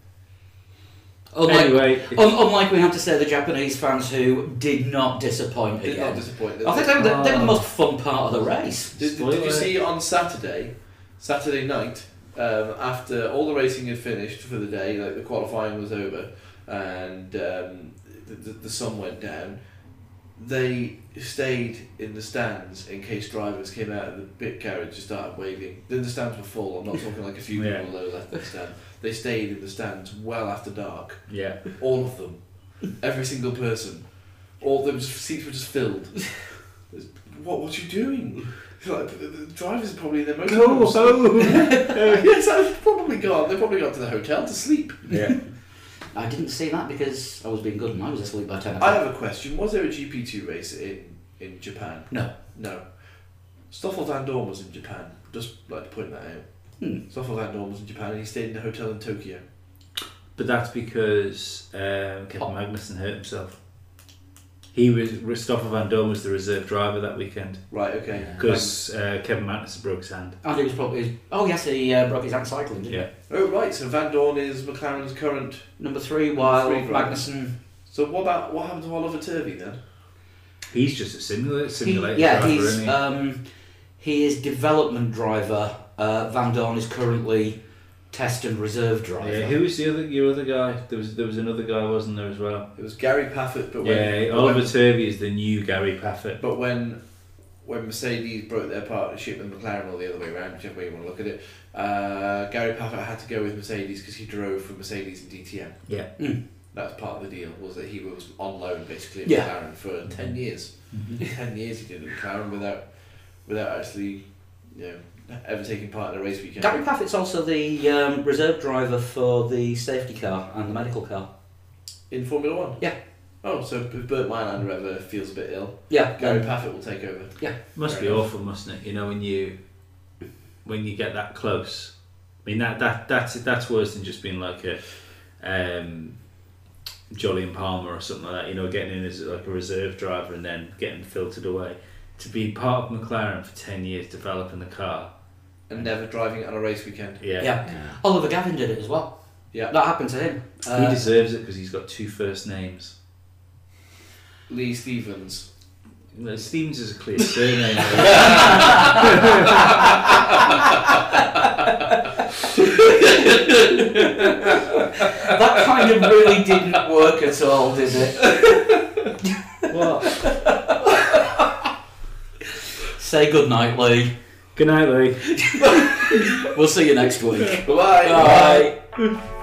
Unlike, Anyway, it's- un- unlike we have to say the Japanese fans who did not disappoint Did again. not disappoint. did I think they? they were, the, they were the Oh. most fun part of the race. Did, did, did you see on Saturday, Saturday night, um, after all the racing had finished for the day, like the qualifying was over, and um, the, the, the sun went down, they stayed in the stands in case drivers came out of the pit carriage and started waving. Then the stands were full. I'm not talking like a few Yeah. people low left the stand. They stayed in the stands well after dark. yeah. All of them, every single person, all the seats were just filled. What? What you doing? Like, the, the drivers are probably in their motor Go homes. home. Yes, I've probably gone. They probably got to the hotel to sleep. Yeah. I didn't see that because I was being good and I was asleep by ten I o'clock. have a question. Was there a G P two race in, in Japan? No. No. Stoffel Van Dorn was in Japan. Just like to point that out. Hmm. Stoffel Van Dorn was in Japan and he stayed in a hotel in Tokyo. But that's because um, Kevin Magnussen hurt himself. He was Stoffel Van Dorn was the reserve driver that weekend Right, okay. because uh, Kevin Magnussen broke his hand. And he was probably. Oh, yes, he uh, broke his hand cycling, didn't Yeah. Oh, right. So Van Dorn is McLaren's current. he? Number three, while Three driver. Magnussen. So what about what happened to Oliver Turvey then? He's just a simulator, He, simulator yeah, driver, he's isn't he? um, he is development driver. Uh, Van Dorn is currently test and reserve driver. yeah, who was the other your other guy? There was there was another guy, wasn't there, as well? It was Gary Paffett, but when Yeah, but Oliver when, Turvey is the new Gary Paffett. but when when Mercedes broke their partnership with McLaren, or the other way around, whichever way you want to look at it, uh, Gary Paffett had to go with Mercedes because he drove for Mercedes and D T M. Yeah. Mm. That was part of the deal, was that he was on loan basically at Yeah. McLaren for ten years. Mm-hmm. ten years he did at McLaren without without actually, you know, ever taking part in a race weekend. Gary Paffett's also the um, reserve driver for the safety car and the medical car. In Formula One? Yeah. Oh, so if Burt Mylander ever feels a bit ill, Yeah. Gary um, Paffett will take over. Must Fair be enough. awful, mustn't it? You know, when you when you get that close. I mean, that that that's that's worse than just being like a um, Jolyon Palmer or something like that. You know, getting in as like a reserve driver and then getting filtered away. To be part of McLaren for ten years, developing the car. And never driving it on a race weekend. Yeah, Yeah. Oliver Gavin did it as well. Yeah. That happened to him. he Uh, deserves it because he's got two first names. Lee Stevens. Well, Stevens is a clear surname. that kind of really didn't work at all, did it? What? Say goodnight, Lee. Good night, Lee. We'll see you next week. Bye. Bye.